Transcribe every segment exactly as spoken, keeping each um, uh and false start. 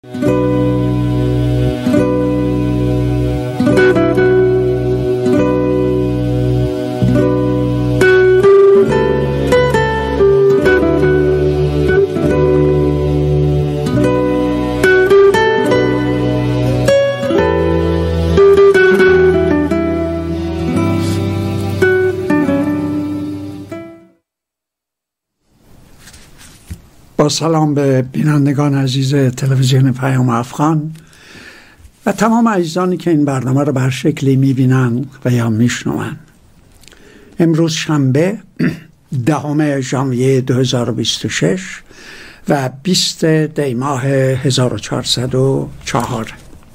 با سلام به بینندگان عزیز تلویزیون پیام افغان و تمام عزیزانی که این برنامه رو بر شکلی میبینن و یا میشنون. امروز شنبه دهم ژانویه دو هزار و بیست و شش و بیست دی ماه هزار و چهارصد و چهار.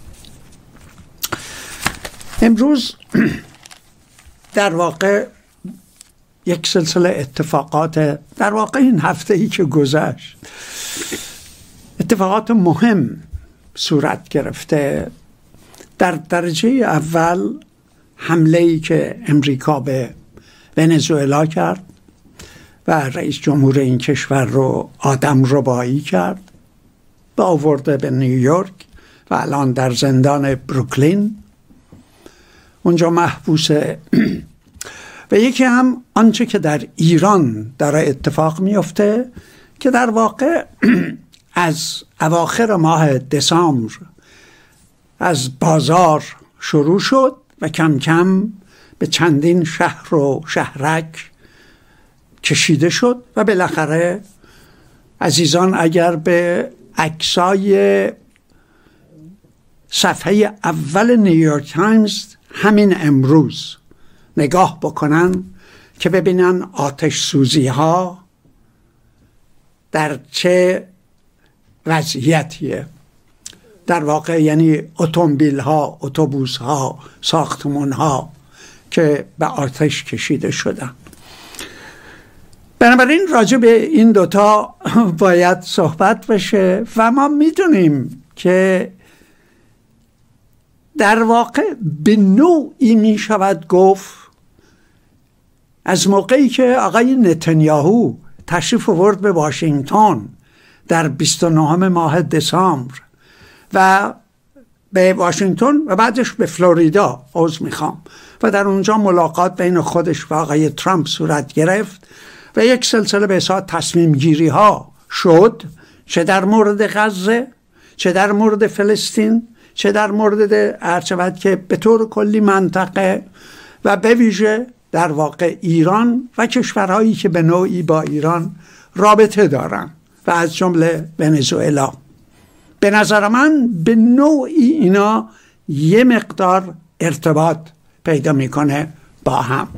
امروز در واقع یک سلسله اتفاقات، در واقع این هفته ای که گذشت اتفاقات مهم صورت گرفته. در درجه اول حمله ای که امریکا به ونزوئلا کرد و رئیس جمهور این کشور رو آدم ربایی کرد و آورده به نیویورک و الان در زندان بروکلین اونجا محبوسه. و یکی هم آنچه که در ایران داره اتفاق میفته که در واقع از اواخر ماه دسامبر از بازار شروع شد و کم کم به چندین شهر و شهرک کشیده شد و بالاخره عزیزان اگر به عکسای صفحه اول نیویورک تایمز همین امروز نگاه بکنن که ببینن آتش سوزی ها در چه وضعیتیه. در واقع یعنی اتومبیل ها، اتوبوس ها، ساختمان ها که به آتش کشیده شدن. بنابراین راجع به این دوتا باید صحبت بشه و ما میدونیم که در واقع به نوعی می شود گفت از موقعی که آقای نتانیاهو تشریف آورد به واشنگتن در بیست و نهم ماه دسامبر و به واشنگتن و بعدش به فلوریدا عضو میخوام و در اونجا ملاقات بین خودش و آقای ترامپ صورت گرفت و یک سلسله به حساب تصمیم گیری ها شد، چه در مورد غزه، چه در مورد فلسطین، چه در مورد ارچبت که به طور کلی منطقه و به ویژه در واقع ایران و کشورهایی که به نوعی با ایران رابطه دارن و از جمله ونزوئلا. به نظر من به نوعی اینا یه مقدار ارتباط پیدا میکنه با هم.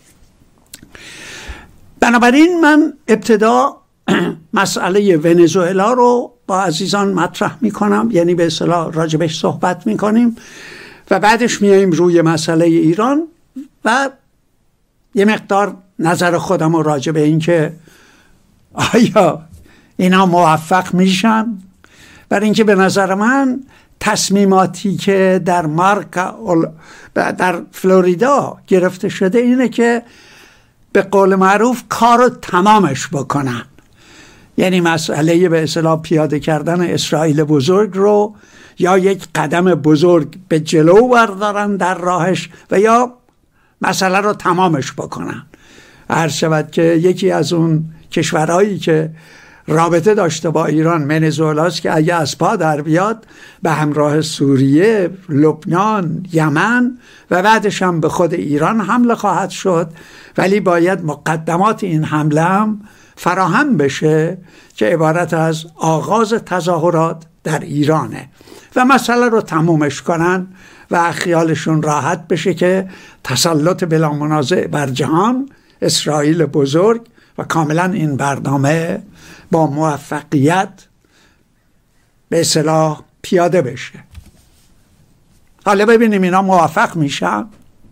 بنابراین من ابتدا مسئله ونزوئلا رو با عزیزان مطرح میکنم، یعنی به اصطلاح راجبش صحبت میکنیم و بعدش میاییم روی مسئله ایران و یه مقدار نظر خودم رو راجع به این که آیا اینا موفق میشن. برای اینکه به نظر من تصمیماتی که در مارک در فلوریدا گرفته شده اینه که به قول معروف کارو تمامش بکنن، یعنی مسئله به اصطلاح پیاده کردن اسرائیل بزرگ رو یا یک قدم بزرگ به جلو بردارن در راهش و یا مسئله رو تمامش بکنن. عرض شود که یکی از اون کشورهایی که رابطه داشته با ایران ونزوئلاست که اگه از پا در بیاد به همراه سوریه، لبنان، یمن و بعدش هم به خود ایران حمله خواهد شد، ولی باید مقدمات این حمله هم فراهم بشه که عبارت از آغاز تظاهرات در ایرانه و مسئله رو تمومش کنن و خیالشون راحت بشه که تسلط بلا منازع بر جهان اسرائیل بزرگ و کاملا این برنامه با موفقیت به اصطلاح پیاده بشه. حالا ببینیم اینا موفق میشن.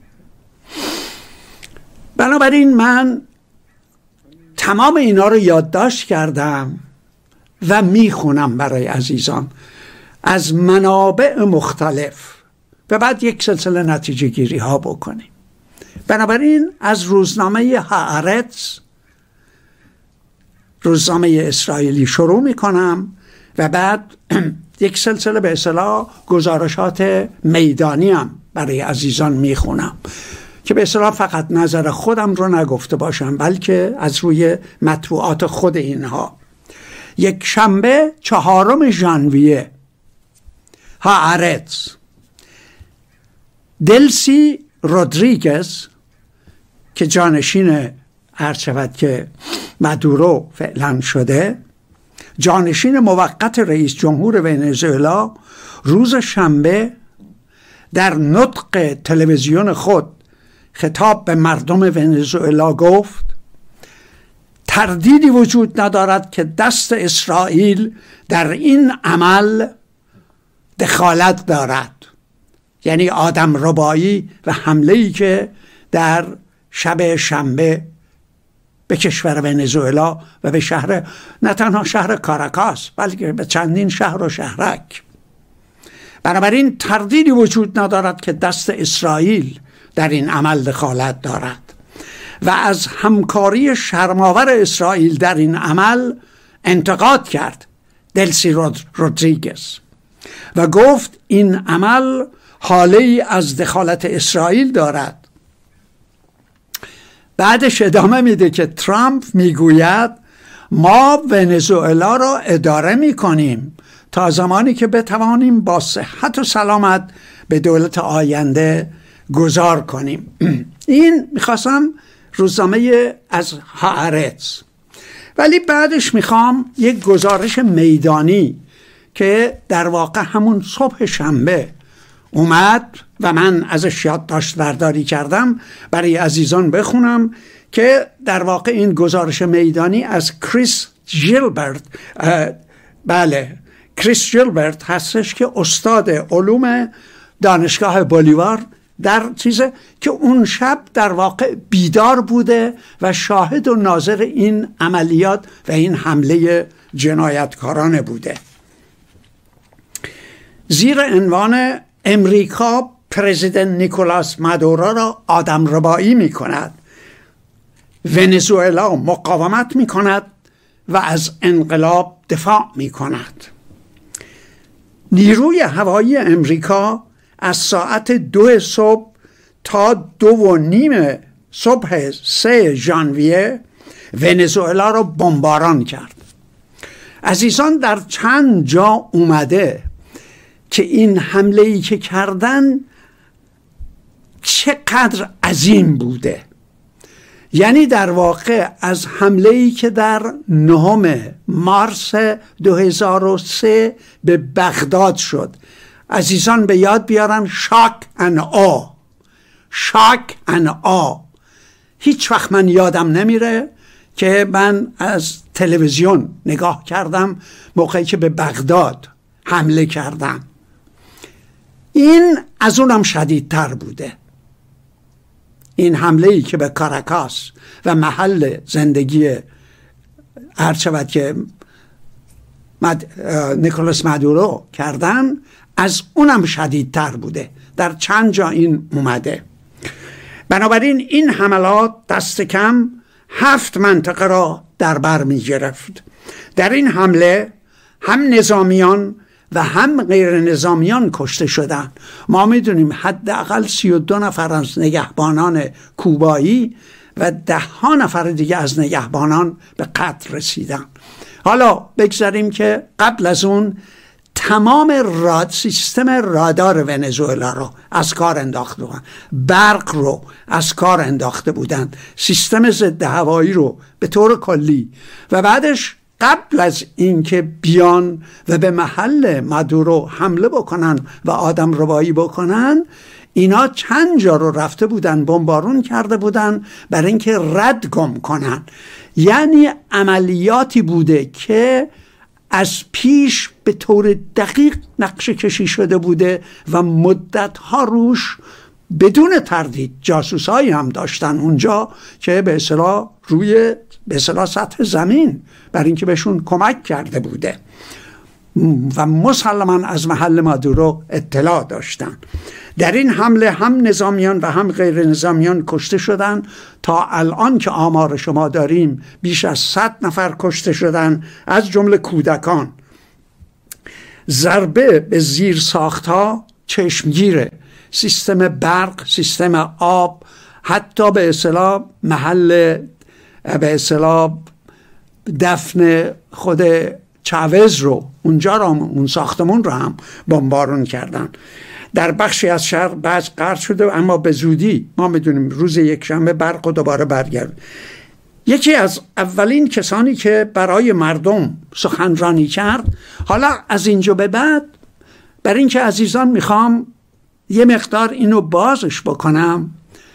بنابراین من تمام اینا رو یادداشت کردم و میخونم برای عزیزان از منابع مختلف و بعد یک سلسله نتیجه گیری ها بکنیم. بنابراین از روزنامه هآرتز، روزنامه اسرائیلی شروع میکنم و بعد یک سلسله به اصطلاح گزارشات میدانی هم برای عزیزان میخونم که به اصطلاح فقط نظر خودم رو نگفته باشم، بلکه از روی مطبوعات خود اینها. یک شنبه چهارم ژانویه، هآرتز، دلسی رودریگز که جانشین عرض شود که مادورو فعلا شده، جانشین موقت رئیس جمهور ونزوئلا، روز شنبه در نطق تلویزیون خود خطاب به مردم ونزوئلا گفت تردیدی وجود ندارد که دست اسرائیل در این عمل دخالت دارد، یعنی آدم ربایی و حمله‌ای که در شب شنبه به کشور ونزوئلا و به شهر، نه تنها شهر کاراکاس بلکه به چندین شهر و شهرک. بنابراین تردیدی وجود ندارد که دست اسرائیل در این عمل دخالت دارد و از همکاری شرم‌آور اسرائیل در این عمل انتقاد کرد دلسی رودریگز و گفت این عمل حاله‌ای از دخالت اسرائیل دارد. بعدش ادامه میده که ترامپ میگوید ما ونزوئلا را اداره میکنیم تا زمانی که بتوانیم با صحت و سلامت به دولت آینده گذار کنیم. این میخواستم روزنامه از هآرتز، ولی بعدش میخوام یک گزارش میدانی که در واقع همون صبح شنبه اومد و من ازش یادداشت برداری کردم برای عزیزان بخونم، که در واقع این گزارش میدانی از کریس جیلبرت، بله کریس جیلبرت هستش که استاد علوم دانشگاه بولیوار در چیزه که اون شب در واقع بیدار بوده و شاهد و ناظر این عملیات و این حمله جنایتکارانه بوده. زیر عنوان امریکا پرزیدنت نیکولاس مادورو را آدمربایی می کند، ونزوئلا مقاومت می کند و از انقلاب دفاع می کند. نیروی هوایی امریکا از ساعت دو صبح تا دو و نیم صبح سه ژانویه ونزوئلا را بمباران کرد. عزیزان، در چند جا اومده که این حمله‌ای که کردن چقدر عظیم بوده. یعنی در واقع از حمله‌ای که در نهم مارس دو هزار و سه به بغداد شد، عزیزان به یاد بیارن شاک ان آ، شاک ان آ. هیچ وقت من یادم نمیره که من از تلویزیون نگاه کردم موقعی که به بغداد حمله کردن. این از اونم شدیدتر بوده. این حمله‌ای که به کاراکاس و محل زندگی هر شود که مد... نیکولاس مادورو کردن از اونم شدیدتر بوده. در چند جا این اومده. بنابراین این حملات دست کم هفت منطقه را در بر می گرفت. در این حمله هم نظامیان و هم غیر نظامیان کشته شدند. ما میدونیم حداقل سی و دو نفر از نگهبانان کوبایی و ده ها نفر دیگه از نگهبانان به قتل رسیدن. حالا بگذاریم که قبل از اون تمام راد سیستم رادار ونزوئلا رو از کار انداخته بودن، برق رو از کار انداخته بودن، سیستم ضد هوایی رو به طور کلی. و بعدش قبل از اینکه بیان و به محل مادورو حمله بکنن و آدم ربایی بکنن، اینا چند جا رو رفته بودن بمبارون کرده بودن برای اینکه رد گم کنن. یعنی عملیاتی بوده که از پیش به طور دقیق نقشه کشی شده بوده و مدت ها روش بدون تردید جاسوسایی هم داشتن اونجا که به اصطلاح روی به اصطلاح سطح زمین برای اینکه بهشون کمک کرده بوده و مسلماً از محل مادورو اطلاع داشتن. در این حمله هم نظامیان و هم غیر نظامیان کشته شدن. تا الان که آمار شما داریم بیش از صد نفر کشته شدن، از جمله کودکان. ضربه به زیر ساختها چشمگیره، سیستم برق، سیستم آب، حتی به اصطلاح محل به اصطلاح دفن خود چاوز رو، اونجا رو، اون ساختمون رو هم بمبارون کردن. در بخشی از شهر بعض قطع شده، اما به زودی ما میدونیم روز یک شنبه برق و دوباره برگرد. یکی از اولین کسانی که برای مردم سخنرانی کرد، حالا از اینجا به بعد بر اینکه عزیزان میخوام یه مقدار اینو بازش بکنم،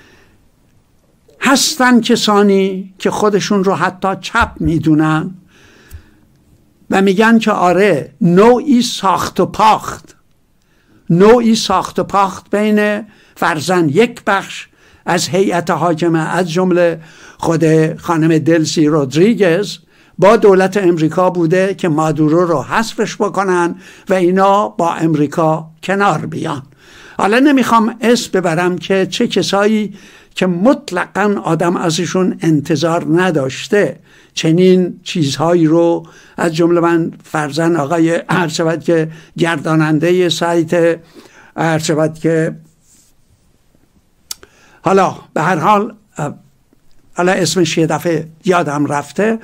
هستن کسانی که خودشون رو حتی چپ میدونن و میگن که آره نوعی ساخت و پاخت نوعی ساخت و پاخت بین فرزن یک بخش از هیئت حاکمه، از جمله خود خانم دلسی رودریگز، با دولت امریکا بوده که مادورو رو حذفش بکنن و اینا با امریکا کنار بیان. حالا نمیخوام اسم ببرم که چه کسایی که مطلقاً آدم ازشون انتظار نداشته چنین چیزهایی رو، از جمله من فرزن آقای عرض که گرداننده سایت عرض که حالا به هر حال حالا اسمش یه دفعه یادم رفته،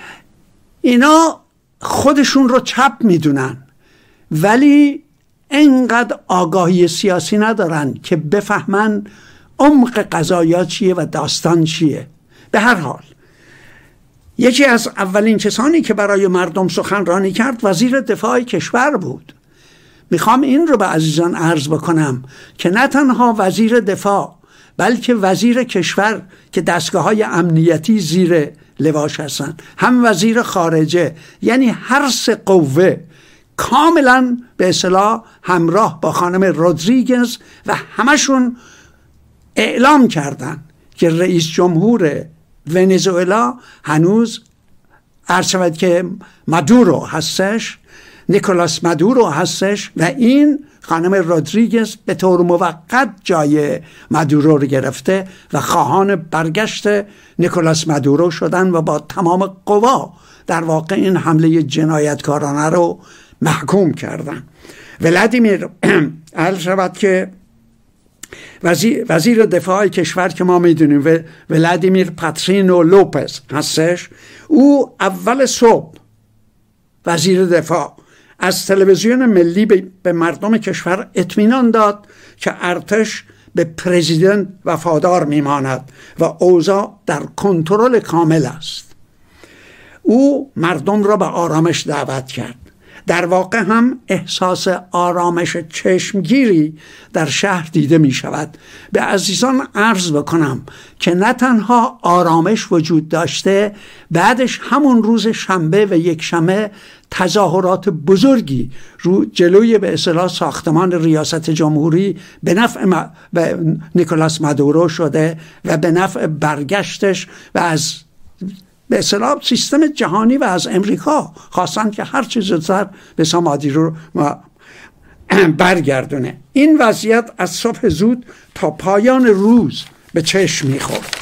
اینا خودشون رو چپ میدونن ولی انقدر آگاهی سیاسی ندارن که بفهمن عمق قضایا چیه و داستان چیه. به هر حال یکی از اولین کسانی که برای مردم سخنرانی کرد وزیر دفاع کشور بود. میخوام این رو به عزیزان عرض بکنم که نه تنها وزیر دفاع بلکه وزیر کشور که دستگاه های امنیتی زیر لواش هستن، هم وزیر خارجه، یعنی هر سه قوه کاملا به اصطلاح همراه با خانم رودریگز و همشون اعلام کردن که رئیس جمهور ونزوئلا هنوز عرض شود که مادورو هستش، نیکولاس مادورو هستش و این خانم رودریگز به طور موقت جای مادورو رو گرفته و خواهان برگشت نیکولاس مادورو شدن و با تمام قوا در واقع این حمله جنایتکارانه رو محکوم کردن. ولادیمیر عرض شود که وزیر, وزیر دفاع کشور که ما میدونیم ولادیمیر پاترینو لوپز هستش، او اول صبح وزیر دفاع از تلویزیون ملی به مردم کشور اطمینان داد که ارتش به پرزیدنت وفادار میماند و اوضاع در کنترل کامل است. او مردم را به آرامش دعوت کرد. در واقع هم احساس آرامش چشمگیری در شهر دیده می شود. به عزیزان عرض بکنم که نه تنها آرامش وجود داشته، بعدش همون روز شنبه و یک شنبه تظاهرات بزرگی رو جلوی به اصطلاح ساختمان ریاست جمهوری به نفع م... به نیکولاس مادورو شده و به نفع برگشتش و از به اصطلاح سیستم جهانی و از امریکا خواستن که هر چیز زودتر به سامادی رو برگردونه. این وضعیت از صبح زود تا پایان روز به چشم میخورد.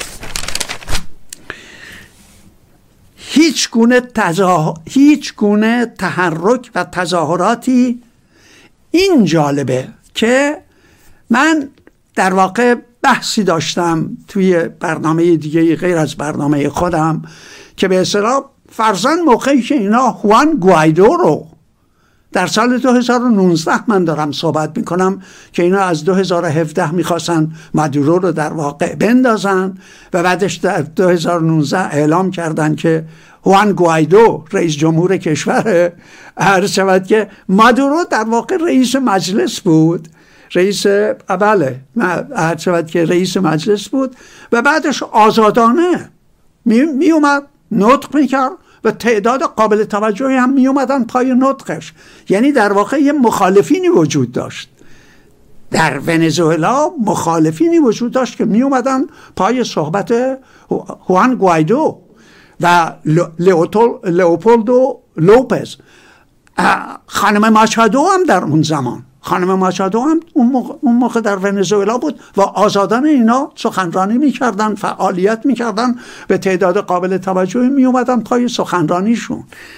هیچ گونه تظاهر هیچ گونه تحرک و تظاهراتی. این جالبه که من در واقع بحثی داشتم توی برنامه دیگه غیر از برنامه خودم که به اصطلاح فرزن موقعی که اینا هوان گوایدو رو در سال دو هزار و نوزده من دارم صحبت میکنم که اینا از دو هزار و هفده میخواستن مادورو رو در واقع بندازن و بعدش در دو هزار و نوزده اعلام کردن که هوان گوایدو رئیس جمهور کشور. عرض شود که مادورو در واقع رئیس مجلس بود، رئیس اوله عرض شود که رئیس مجلس بود و بعدش آزادانه می, می اومد نطق میکرد و تعداد قابل توجهی هم می اومدن پای نطقش. یعنی در واقع یه مخالفینی وجود داشت در ونزوئلا، مخالفینی وجود داشت که می اومدن پای صحبت هوان گوایدو و لئوپولدو لوپز. خانم ماچادو هم در اون زمان خانم ماچادو هم اون موقع, اون موقع در ونزوئلا بود و آزادان اینا سخنرانی میکردن، فعالیت میکردن، به تعداد قابل توجهی میومدن پای سخنرانیشون.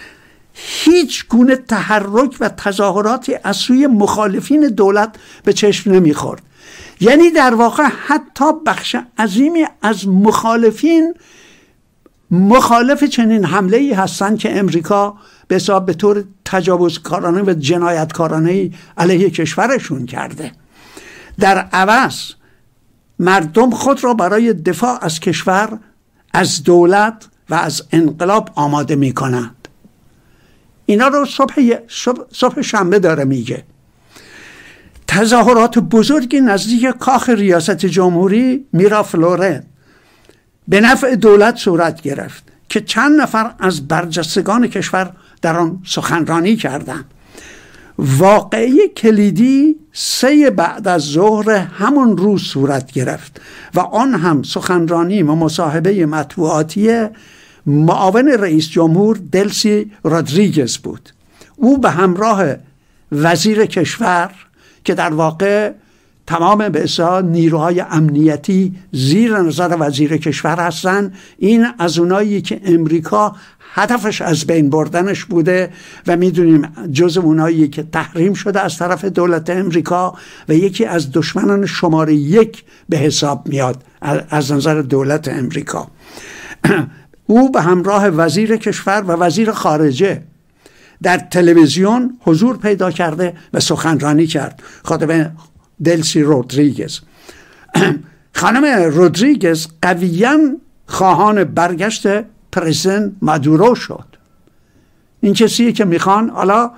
هیچ گونه تحرک و تظاهراتی از سوی مخالفین دولت به چشم نمیخورد. یعنی در واقع حتی بخش عظیمی از مخالفین مخالف چنین حمله ای هستند که امریکا به حساب به طور تجاوزکارانه و جنایتکارانه علیه کشورشون کرده. در عوض مردم خود را برای دفاع از کشور، از دولت و از انقلاب آماده می کنند. اینا رو صبح, صبح, صبح شنبه داره میگه. تظاهرات بزرگی نزدیک کاخ ریاست جمهوری میرافلورنت به نفع دولت صورت گرفت که چند نفر از برجستگان کشور در آن سخنرانی کردند. واقعه کلیدی سه بعد از ظهر همون روز صورت گرفت و آن هم سخنرانی و مصاحبه مطبوعاتی معاون رئیس جمهور دلسی رودریگز بود. او به همراه وزیر کشور که در واقع تمام به اصطلاح نیروهای امنیتی زیر نظر وزیر کشور هستند، این از اونایی که امریکا هدفش از بین بردنش بوده و میدونیم جز اونایی که تحریم شده از طرف دولت امریکا و یکی از دشمنان شماره یک به حساب میاد از نظر دولت امریکا. او به همراه وزیر کشور و وزیر خارجه در تلویزیون حضور پیدا کرده و سخنرانی کرد. خانم دلسی رودریگز خانم رودریگز قویاً خواهان برگشت پرزیدنت مادورو شد. این کسیه که میخوان حالا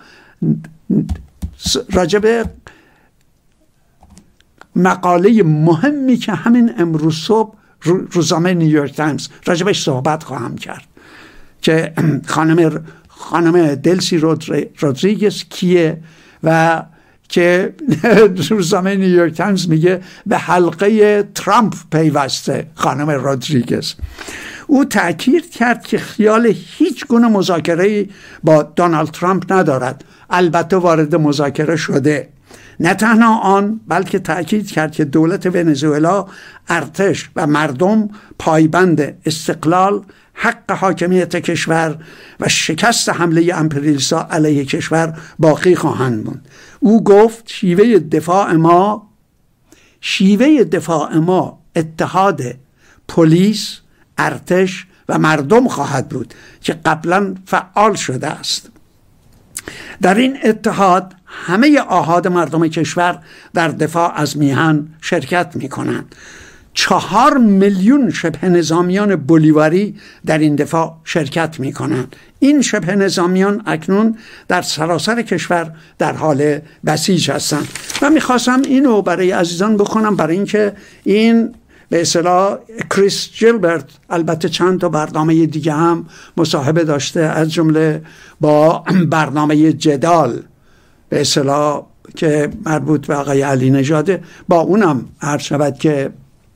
راجب مقاله مهمی که همین امروز صبح روزنامه نیویورک تایمز راجبش صحبت خواهم کرد که خانم خانم دلسی رودریگز کیه و که روزنامه نیویورک تایمز میگه به حلقه ترامپ پیوسته خانم رودریگز. او تأکید کرد که خیال هیچ گونه مذاکره با دونالد ترامپ ندارد. البته وارد مذاکره شده. نه تنها آن، بلکه تأکید کرد که دولت ونزوئلا، ارتش و مردم پایبند استقلال، حق حاکمیت کشور و شکست حمله امپریالیست‌ها علیه کشور باقی خواهند موند. او گفت شیوه دفاع ما شیوه دفاع ما اتحاد پلیس، ارتش و مردم خواهد بود که قبلا فعال شده است. در این اتحاد همه آحاد مردم کشور در دفاع از میهن شرکت می کنند. چهار میلیون شبه نظامیان بولیواری در این دفاع شرکت می کنند. این شبه نظامیان اکنون در سراسر کشور در حال بسیج هستند. و میخواستم اینو برای عزیزان بخونم، برای اینکه این به اصطلاح کریس جیلبرت البته چند تا برنامه دیگه هم مصاحبه داشته، از جمله با برنامه جدال به اصطلاح که مربوط به آقای علی نژاده، با اونم عرض شود که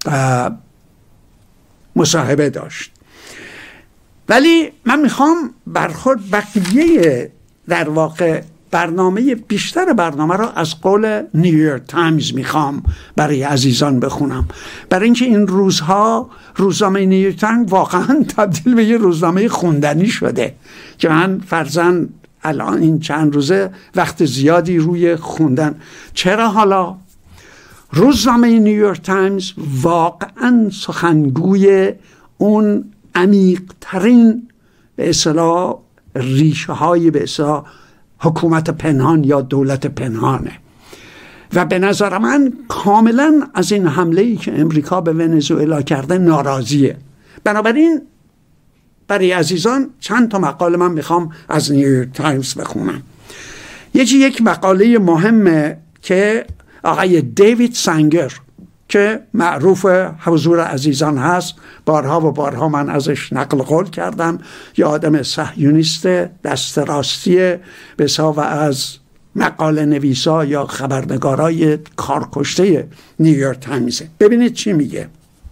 مصاحبه داشت. ولی من میخوام برخورد بقیه در واقع برنامه بیشتر برنامه را از قول نیویورک تایمز میخوام برای عزیزان بخونم، برای اینکه این روزها روزنامه نیویورک تایمز واقعا تبدیل به یه روزنامه خوندنی شده که من فرضاً الان این چند روزه وقت زیادی روی خوندن. چرا؟ حالا روزنامه نیویورک تایمز واقعا سخنگوی اون عمیق‌ترین به اصطلاح ریشه های به اصطلاح حکومت پنهان یا دولت پنهانه و به نظر من کاملا از این حمله‌ای که امریکا به ونزوئلا کرده ناراضیه. بنابراین برای عزیزان چند تا مقاله من میخوام از نیویورک تایمز بخونم. یکی یک مقاله مهمه که آقای دیوید سانگر که معروف حضور عزیزان هست، بارها و بارها من ازش نقل قول کردم، یه آدم صهیونیست دست راستی بسا و از مقاله نویسا یا خبرنگارای کارکشته نیویورک تایمزه. ببینید چی میگه.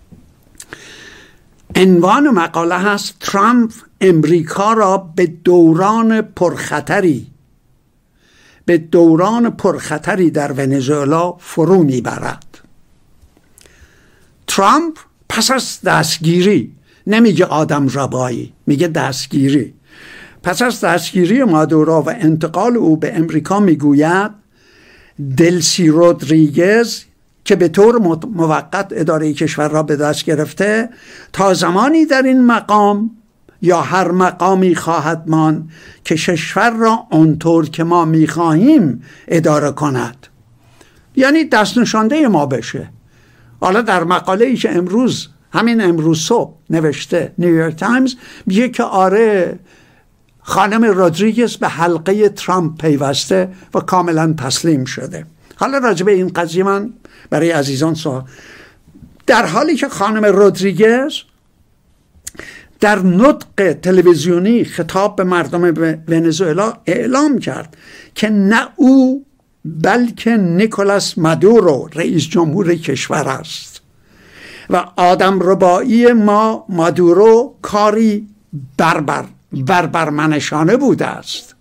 عنوان مقاله هست ترامپ امریکا را به دوران پرخطری به دوران پرخطری در ونزوئلا فرو میبرد. ترامپ پس از دستگیری، نمیگه آدم ربایی، میگه دستگیری، پس از دستگیری مادورو و انتقال او به امریکا میگوید دلسی رودریگز که به طور موقت اداره کشور را به دست گرفته تا زمانی در این مقام یا هر مقامی خواهد ماند که کشور را آنطور که ما میخواهیم اداره کند، یعنی دست نشانده ما بشه. حالا در مقاله ای که امروز همین امروز صبح نوشته نیویورک تایمز میگه که آره خانم رودریگز به حلقه ترامپ پیوسته و کاملا تسلیم شده. حالا راجع به این قضیه من برای عزیزان سوال، در حالی که خانم رودریگز در نطق تلویزیونی خطاب به مردم ونزوئلا اعلام کرد که نه او بلکه نیکولاس مادورو رئیس جمهور کشور است و آدم ربایی ما مادورو کاری بربر بربرمنشانه بوده است.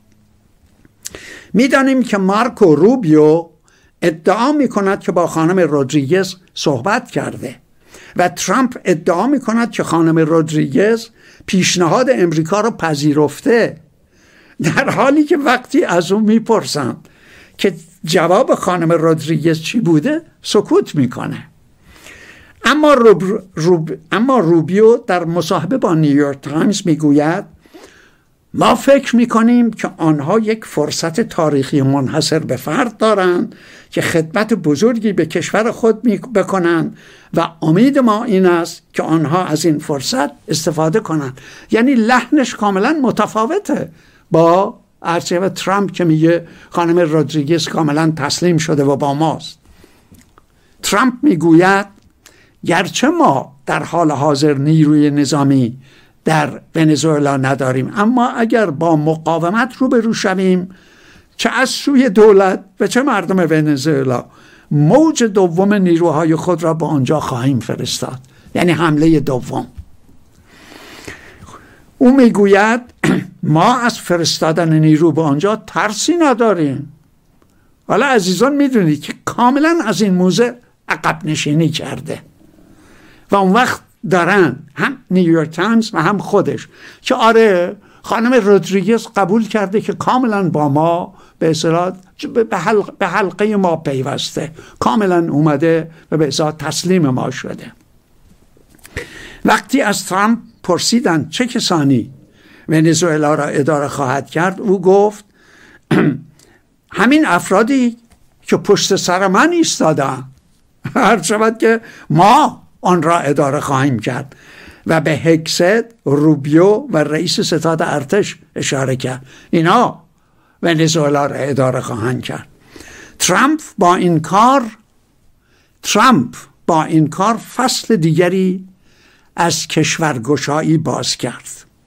میدانیم که مارکو روبیو ادعا می کند که با خانم رودریگز صحبت کرده و ترامپ ادعا می کند که خانم رودریگز پیشنهاد امریکا را پذیرفته، در حالی که وقتی از اون میپرسند که جواب خانم رودریگز چی بوده سکوت میکنه. اما, روب، روب، اما روبیو در مصاحبه با نیویورک تایمز میگوید ما فکر میکنیم که آنها یک فرصت تاریخی منحصر به فرد دارند که خدمت بزرگی به کشور خود بکنند و امید ما این است که آنها از این فرصت استفاده کنند. یعنی لحنش کاملا متفاوته با عرضه و ترامپ که میگه خانم رودریگز کاملا تسلیم شده و با ماست. ترامپ میگوید گرچه ما در حال حاضر نیروی نظامی در ونزوئلا نداریم، اما اگر با مقاومت روبرو شویم چه از سوی دولت و چه مردم ونزوئلا موج دوم نیروهای خود را به آنجا خواهیم فرستاد، یعنی حمله دوم. او میگوید ما از فرستادن نیرو به آنجا ترسی نداریم. حالا عزیزان میدونید که کاملا از این موضوع عقب نشینی کرده و اون وقت دارن هم نیویورک تایمز و هم خودش که آره خانم رودریگز قبول کرده که کاملا با ما به اصطلاح به, حلق به حلقه ما پیوسته، کاملا اومده و به اصطلاح تسلیم ما شده. وقتی از ترامپ پرسیدن چه کسانی ونزوئلا را اداره خواهد کرد، او گفت همین افرادی که پشت سر من ایستادن، هر شود که ما آن را اداره خواهیم کرد و به هگست، روبیو و رئیس ستاد ارتش اشاره کرد. اینا ونزوئلا را اداره خواهند کرد. ترامپ با این کار ترامپ با این کار فصل دیگری از کشورگشایی باز کرد.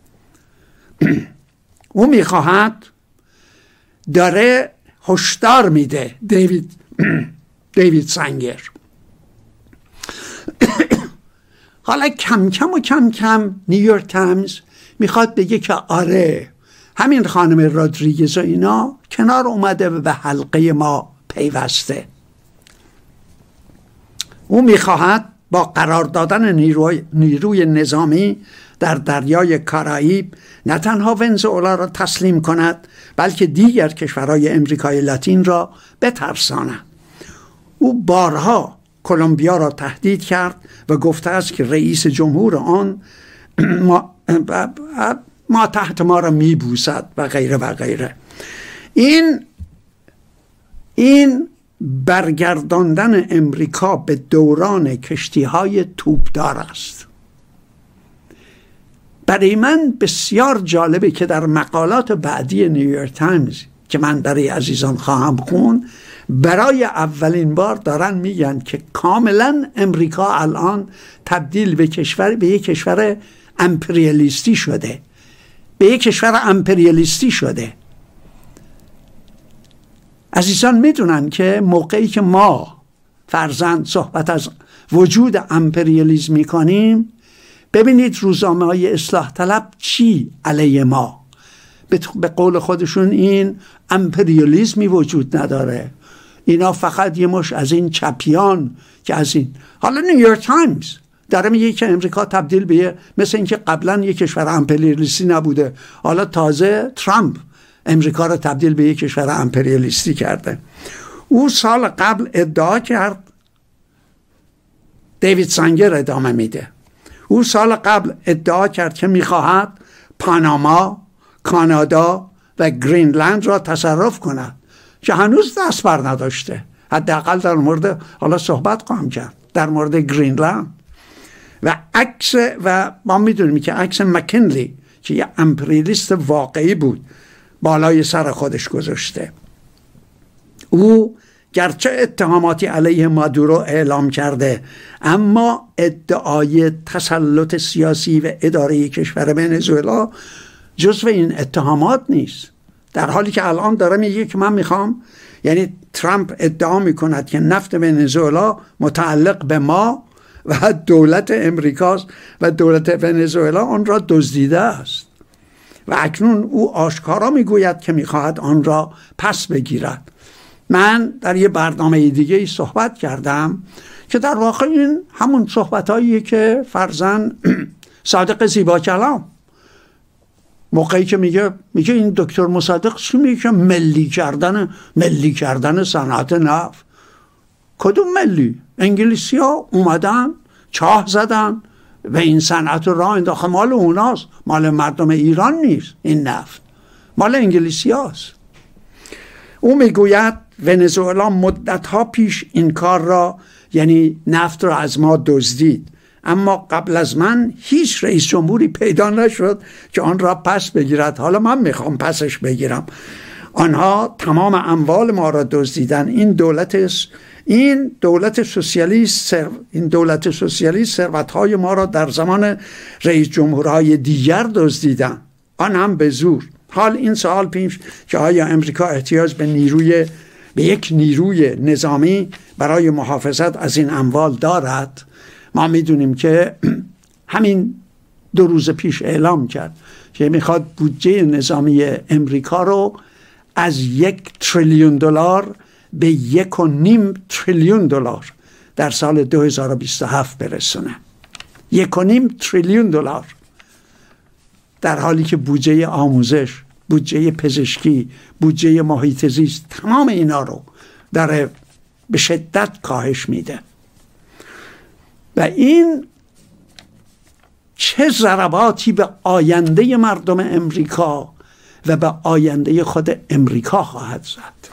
او میخواهد، داره هشدار میده دیوید دیوید سنگر. حالا کم کم و کم کم نیویورک تایمز میخواد بگه که آره همین خانم رودریگز و اینا کنار اومده و به حلقه ما پیوسته. او میخواهد با قرار دادن نیروی, نیروی نظامی در دریای کارائیب نه تنها ونزوئلا را تسلیم کند بلکه دیگر کشورهای امریکای لاتین را بترساند. او بارها کلمبیا را تهدید کرد و گفته است که رئیس جمهور آن ما, ما تحت ما را میبوسد و غیره و غیره. این این برگرداندن امریکا به دوران کشتی‌های توپدار است. برای من بسیار جالبه که در مقالات بعدی نیویورک تایمز که من برای عزیزان خواهم خون، برای اولین بار دارن میگن که کاملا امریکا الان تبدیل به کشور به یک کشور امپریالیستی شده، به یک کشور امپریالیستی شده. عزیزان میدونن که موقعی که ما فرزند صحبت از وجود امپریالیسم میکنیم، ببینید روزنامه های اصلاح طلب چی علیه ما، به قول خودشون این امپریالیسمی وجود نداره، اینا فقط یه مش از این چپیان که از این. حالا نیویورک تایمز داره میگه که امریکا تبدیل به مثل اینکه قبلا یک کشور امپریالیستی نبوده، حالا تازه ترامپ امریکا رو تبدیل به یک کشور امپریالیستی کرده. او سال قبل ادعا کرد، دیوید سانگر ادامه میده، او سال قبل ادعا کرد که میخواهد پاناما، کانادا و گرینلند را تصرف کند که هنوز دست بر نداشته. حداقل در مورد، حالا صحبت خواهم کرد در مورد گرینلند. و عکس، و ما میدونیم که عکس مکنلی که یه امپریالیست واقعی بود بالای سر خودش گذاشته. او گرچه اتهاماتی علیه مادورو اعلام کرده، اما ادعای تسلط سیاسی و اداری کشور ونزوئلا جزو این اتهامات نیست، در حالی که الان داره میگه که من میخوام، یعنی ترامپ ادعا میکند که نفت ونزوئلا متعلق به ما و دولت امریکاست و دولت ونزوئلا آن را دزدیده است و اکنون او آشکارا میگوید که میخواهد آن را پس بگیرد. من در یه برنامه دیگه ای صحبت کردم که در واقع این همون صحبتاییه که فرزن صادق زیبا کلام موقعی که میگه میگه این دکتر مصدق چی میگه؟ ملی کردن ملی کردن صنعت نفت. کدوم ملی؟ انگلیسی ها اومدن چاه زدن و این صنعت رو راه انداختن، مال اوناست، مال مردم ایران نیست. این نفت مال انگلیسی هاست. او میگوید ونزوئلا مدت ها پیش این کار را، یعنی نفت را از ما دزدید، اما قبل از من هیچ رئیس جمهوری پیدا نشد که آن را پس بگیرد. حالا من میخوام پسش بگیرم. آنها تمام اموال ما را دزدیدن. این دولت این دولت سوسیالیست این دولت سوسیالیست ثروت‌های ما را در زمان رئیس جمهورهای دیگر دزدیدن، آن هم به زور. حال این سوال پیش که آیا امریکا احتیاج به نیروی به یک نیروی نظامی برای محافظت از این اموال دارد؟ ما میدونیم که همین دو روز پیش اعلام کرد که میخواد بودجه نظامی امریکا رو از یک تریلیون دلار به یک و نیم تریلیون دلار در سال دو هزار و بیست و هفت برسونه. یک و نیم تریلیون دلار، در حالی که بودجه آموزش، بودجه پزشکی، بودجه محیط زیست، تمام اینا رو داره به شدت کاهش میده. و این چه ضرباتی به آینده مردم امریکا و به آینده خود امریکا خواهد زد.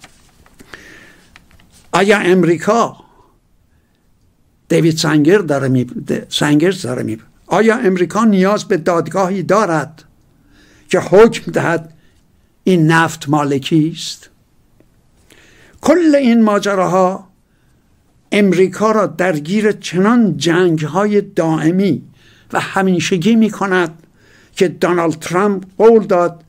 آیا امریکا، دیوید سانگر داره می سانگرز داره می آیا امریکا نیاز به دادگاهی دارد که حکم دهد این نفت مالکی است؟ کل این ماجراها امریکا را درگیر چنان جنگ‌های دائمی و همیشگی می کند که دونالد ترامپ قول داد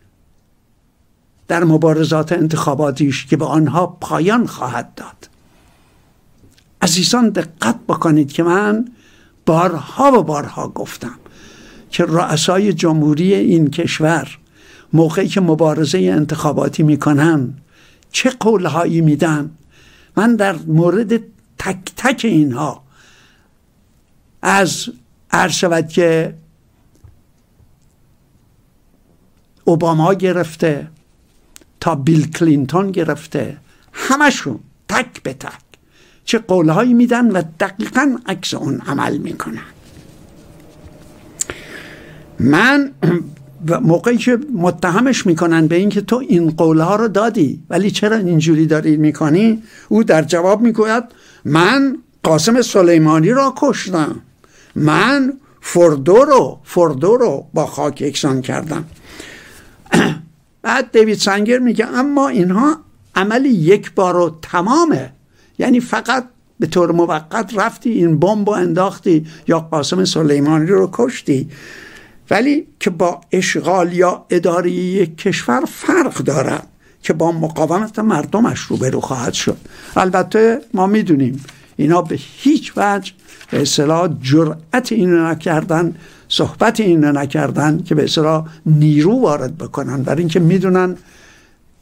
در مبارزات انتخاباتیش که به آنها پایان خواهد داد. عزیزان دقت بکنید که من بارها و بارها گفتم که رؤسای جمهوری این کشور موقعی که مبارزه انتخاباتی میکنن چه قولهایی میدن. من در مورد تک تک اینها، از عرض شود که اوباما گرفته تا بیل کلینتون گرفته، همشون تک به تک چه قولهایی میدن و دقیقاً عکس اون عمل میکنن. من موقعی که متهمش میکنن به این که تو این قولها رو دادی ولی چرا اینجوری داری میکنی، او در جواب میگوید من قاسم سلیمانی را کشتم، من فردو رو فردو رو با خاک یکسان کردم. بعد دیوید سانگر میگه اما اینها عملی یک بار و تمامه، یعنی فقط به طور موقت رفتی این بمب انداختی یا قاسم سلیمانی رو کشتی، ولی که با اشغال یا اداره یک کشور فرق دارد که با مقاومت مردمش روبرو خواهد شد. البته ما میدونیم اینا به هیچ وجه به اصطلاح جرأت اینو نکردن، صحبت اینو نکردن که به اصطلاح نیرو وارد بکنن، برای اینکه میدونن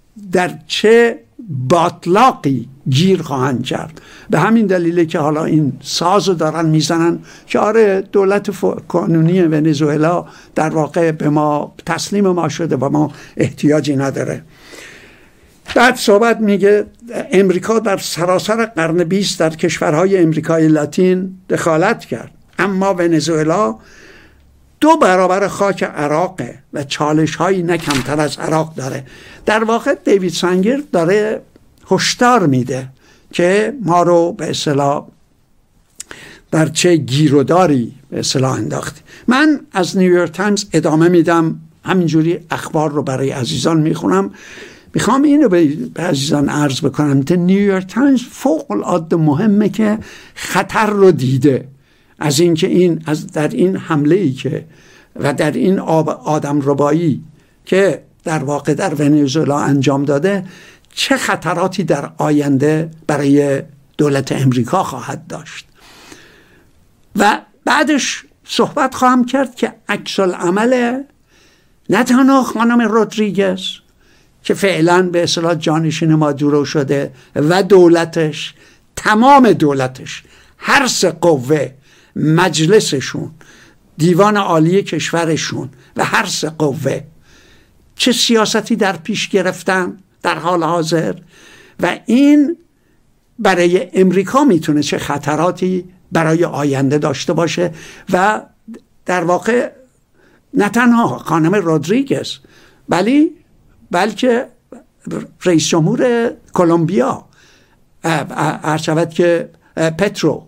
در چه باطلاقی گیر خواهند کرد. به همین دلیله که حالا این سازو دارن میزنن که آره دولت قانونی ونزوئلا در واقع به ما تسلیم ما شده و ما احتیاجی نداره. بعد صحبت میگه امریکا در سراسر قرن بیست در کشورهای امریکای لاتین دخالت کرد، اما ونزوئلا دو برابر خاک عراقه و چالش هایی نه کمتر از عراق داره. در واقع دیوید سانگر داره هشدار میده که ما رو به اصطلاح در چه گیروداری به اصطلاح انداخت. من از نیویورک تایمز ادامه میدم، همینجوری اخبار رو برای عزیزان میخونم. میخوام اینو به عزیزان عرض بکنم که نیویورک تایمز فوق العاده مهمه که خطر رو دیده از اینکه این از در این حمله ای که و در این آدم ربایی که در واقع در ونزوئلا انجام داده چه خطراتی در آینده برای دولت امریکا خواهد داشت. و بعدش صحبت خواهم کرد که عکس العمل نه تنها خانم رودریگز که فعلا به اصطلاح جانشین مادورو شده و دولتش، تمام دولتش، هر سه قوه، مجلسشون، دیوان عالی کشورشون و هر سه قوه چه سیاستی در پیش گرفتن در حال حاضر و این برای امریکا میتونه چه خطراتی برای آینده داشته باشه. و در واقع نه تنها خانم رودریگز ولی بلکه رئیس جمهور کلمبیا عرض شود که پترو،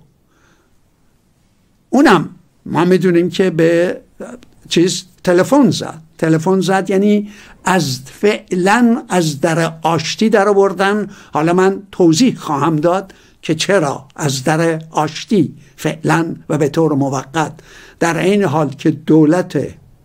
اونم ما میدونیم که به چیز تلفن زد تلفن زد یعنی از فعلا از در آشتی در آوردن. حالا من توضیح خواهم داد که چرا از در آشتی فعلا و به طور موقت، در این حال که دولت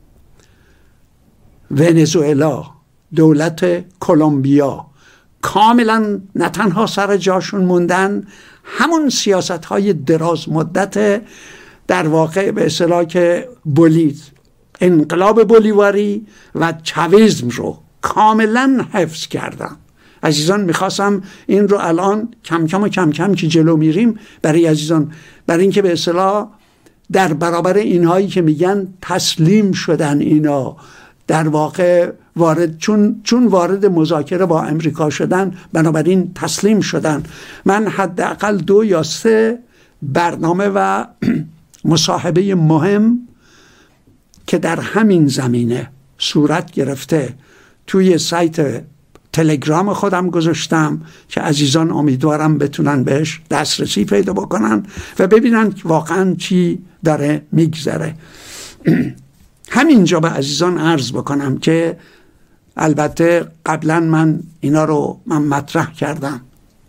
ونزوئلا، دولت کلمبیا کاملا نه تنها سر جاشون موندن، همون سیاست های دراز مدت در واقع به اصطلاح که بولیز انقلاب بولیواری و چاویسم رو کاملا حفظ کردن. عزیزان میخواستم این رو الان کم کم و کم کم که جلو میریم برای عزیزان، برای اینکه به اصطلاح در برابر اینهایی که میگن تسلیم شدن اینا، در واقع وارد چون چون وارد مذاکره با امریکا شدن بنابراین تسلیم شدن. من حداقل دو یا سه برنامه و مصاحبه مهم که در همین زمینه صورت گرفته توی سایت تلگرام خودم گذاشتم که عزیزان امیدوارم بتونن بهش دسترسی پیدا بکنن و ببینن واقعا چی داره میگذره. همینجا به عزیزان عرض بکنم که البته قبلا من اینا رو من مطرح کردم.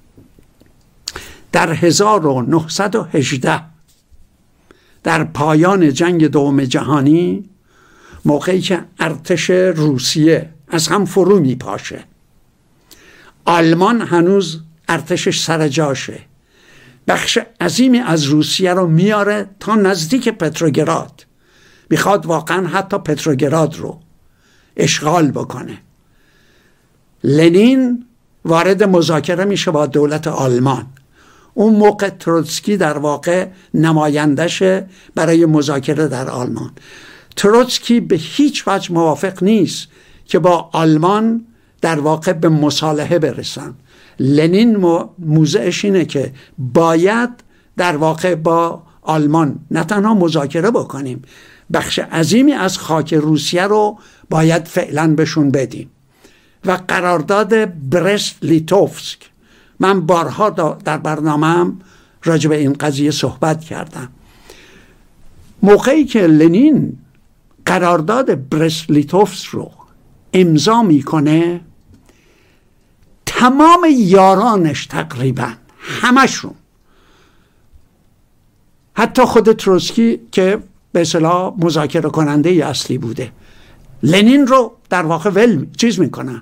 در هزار و نهصد و هجده در پایان جنگ دوم جهانی، موقعی که ارتش روسیه از هم فرو می پاشه، آلمان هنوز ارتشش سر جاشه، بخش عظیمی از روسیه رو میاره تا نزدیک پتروگراد، میخواد واقعا حتی پتروگراد رو اشغال بکنه. لنین وارد مذاکره میشه با دولت آلمان. اون موقع تروتسکی در واقع نمایندشه برای مذاکره در آلمان. تروتسکی به هیچ وجه موافق نیست که با آلمان در واقع به مصالحه برسن. لنین موضعش اینه که باید در واقع با آلمان نه تنها مذاکره بکنیم، بخش عظیمی از خاک روسیه رو باید فعلا بهشون بدیم. و قرارداد برست لیتوفسک، من بارها در برنامه‌ام راجع به این قضیه صحبت کردم. موقعی که لنین قرارداد برست لیتوفسک رو امضا میکنه، تمام یارانش تقریبا همشون، حتی خود تروتسکی که به اصطلاح مذاکره کننده اصلی بوده، لنین رو در واقع ول چیز میکنن،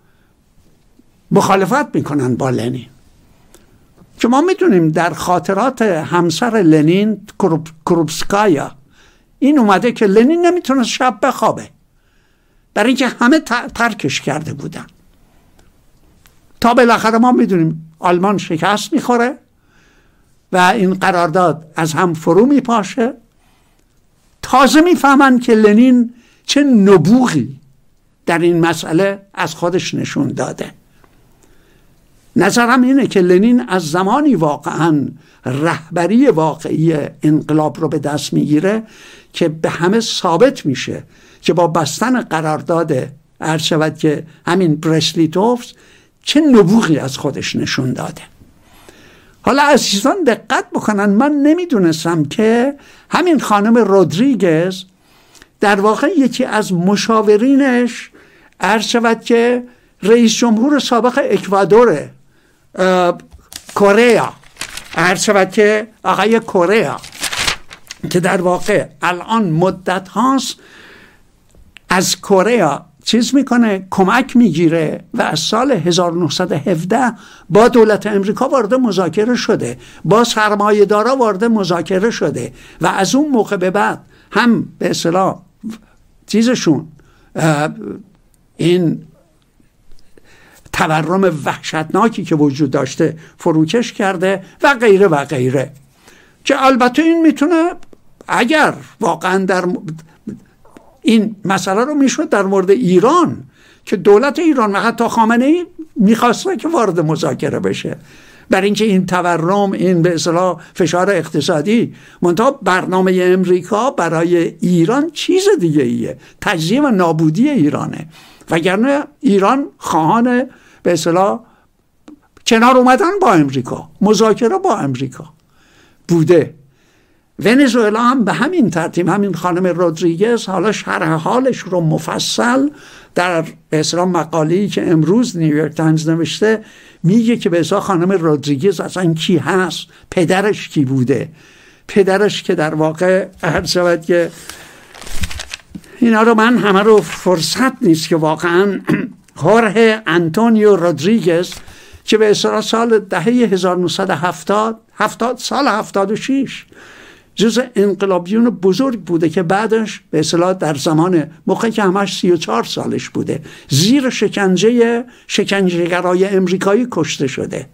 مخالفت میکنن با لنین. که ما میدونیم در خاطرات همسر لنین کروبسکایا این اومده که لنین نمیتونه شب بخوابه، برای اینکه همه ترکش کرده بودن. تا بالاخره ما میدونیم آلمان شکست میخوره و این قرارداد از هم فرو میپاشه. تازه میفهمن که لنین چه نبوغی در این مسئله از خودش نشون داده. نظرم اینه که لنین از زمانی واقعا رهبری واقعی انقلاب رو به دست میگیره که به همه ثابت میشه که با بستن قرارداد عرض شود که همین برسلیتوفس چه نبوغی از خودش نشون داده. حالا عزیزان دقت بکنن، من نمیدونستم که همین خانم رودریگز در واقع یکی از مشاورینش عرض شود که رئیس جمهور سابق اکوادور کره عرض شود که آقای کره که در واقع الان مدت هاست از کره چیز میکنه، کمک میگیره و از سال هزار و نهصد و هفده با دولت امریکا وارد مذاکره شده، با سرمایه دارا وارد مذاکره شده و از اون موقع به بعد هم به اصطلاح چیزشون این تورم وحشتناکی که وجود داشته فروکش کرده و غیره و غیره، که البته این میتونه اگر واقعا در این مسئله رو میشود در مورد ایران که دولت ایران و حتی خامنه ای میخواسته که وارد مذاکره بشه برای اینکه این تورم، این به اصطلاح فشار اقتصادی، منتها برنامه امریکا برای ایران چیز دیگه ایه، تجزیه و نابودی ایرانه، وگرنه ایران خواهان به اصطلاح کنار اومدن با امریکا، مذاکره با امریکا بوده. ونزوئلا هم به همین ترتیب. همین خانم رودریگز حالا شرح حالش رو مفصل در به اصطلاح مقاله‌ای که امروز نیویورک تایمز نوشته میگه که به اصطلاح خانم رودریگز اصلا کی هست، پدرش کی بوده، پدرش که در واقع هر شود که اینا رو من همه رو فرصت نیست که واقعا هورهه آنتونیو رودریگز که به اصطلاح سال دهه هزار و نهصد و هفتاد هفتاد سال هفتاد و شش جز انقلابیون بزرگ بوده که بعدش به اصطلاح در زمان موقعی که همش سی و چهار سالش بوده زیر شکنجه شکنجهگرای امریکایی کشته شده.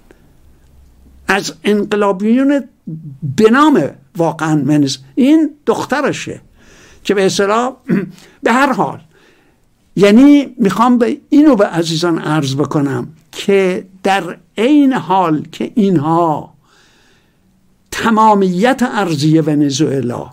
از انقلابیون به نام واقعا منز این دخترشه که به اصطلاح به هر حال، یعنی میخوام به اینو به عزیزان عرض بکنم که در عین حال که اینها تمامیت ارضی ونزوئلا،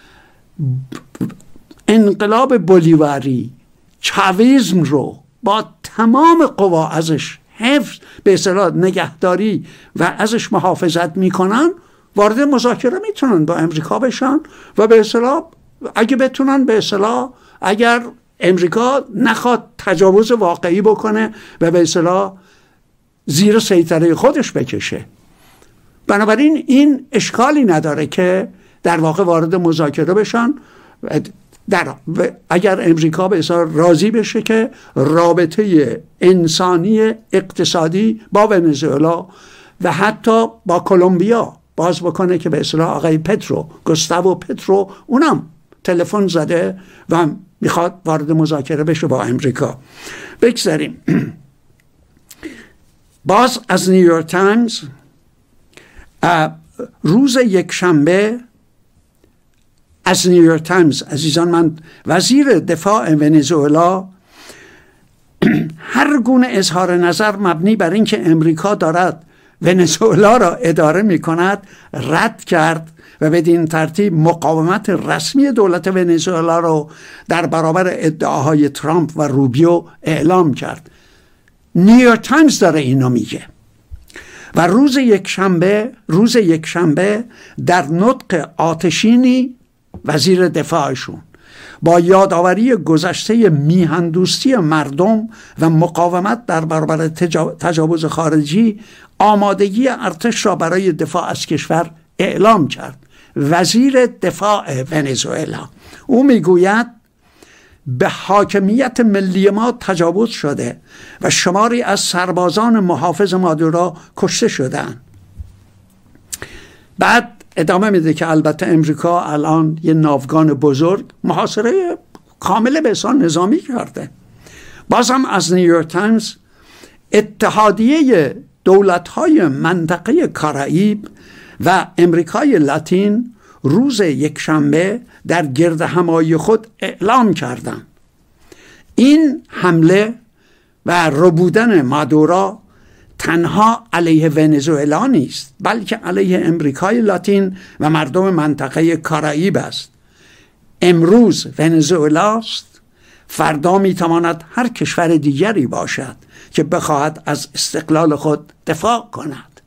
انقلاب بولیواری، چاویسم رو با تمام قوا ازش حفظ به اصطلاح نگهداری و ازش محافظت میکنن، وارد مذاکره میتونن با امریکا بشن و به اصطلاح اگه بتونن به اصطلاح اگر امریکا نخواد تجاوز واقعی بکنه و به اصطلاح زیر سیطره خودش بکشه، بنابراین این اشکالی نداره که در واقع وارد مذاکره بشن در اگر امریکا به اصطلاح راضی بشه که رابطه انسانی اقتصادی با ونزوئلا و حتی با کلمبیا باز بکنه که به اصطلاح آقای پترو گوستاو پترو اونم تلفن زده و میخواد وارد مذاکره بشه با امریکا. بگذاریم باز از نیویورک تایمز روز یک شنبه از نیویورک تایمز عزیزان من، وزیر دفاع ونزوئلا هر گونه اظهار نظر مبنی بر اینکه امریکا دارد ونزوئلا را اداره می کند رد کرد و بدین ترتیب مقاومت رسمی دولت ونزوئلا را در برابر ادعاهای ترامپ و روبیو اعلام کرد. نیویورک تایمز داره اینو میگه. و روز یک شنبه روز یک شنبه در نطق آتشینی وزیر دفاعشون با یادآوری گذشته میهندوستی مردم و مقاومت در برابر تجاوز خارجی آمادگی ارتش را برای دفاع از کشور اعلام کرد. وزیر دفاع ونزوئلا او میگوید به حاکمیت ملی ما تجاوز شده و شماری از سربازان محافظ مادورو کشته شدند. بعد ادامه میده که البته امریکا الان یه ناوگان بزرگ محاصره کامل به اصطلاح نظامی کرده. بازم از نیویورک تایمز اتحادیه دولت‌های منطقه کارائیب و امریکای لاتین روز یکشنبه در گردهمایی خود اعلام کردند این حمله و ربودن مادورو تنها علیه ونزوئلا نیست، بلکه علیه امریکای لاتین و مردم منطقه کارائیب است. امروز ونزوئلا است، فردا میتواند هر کشور دیگری باشد که بخواهد از استقلال خود دفاع کند.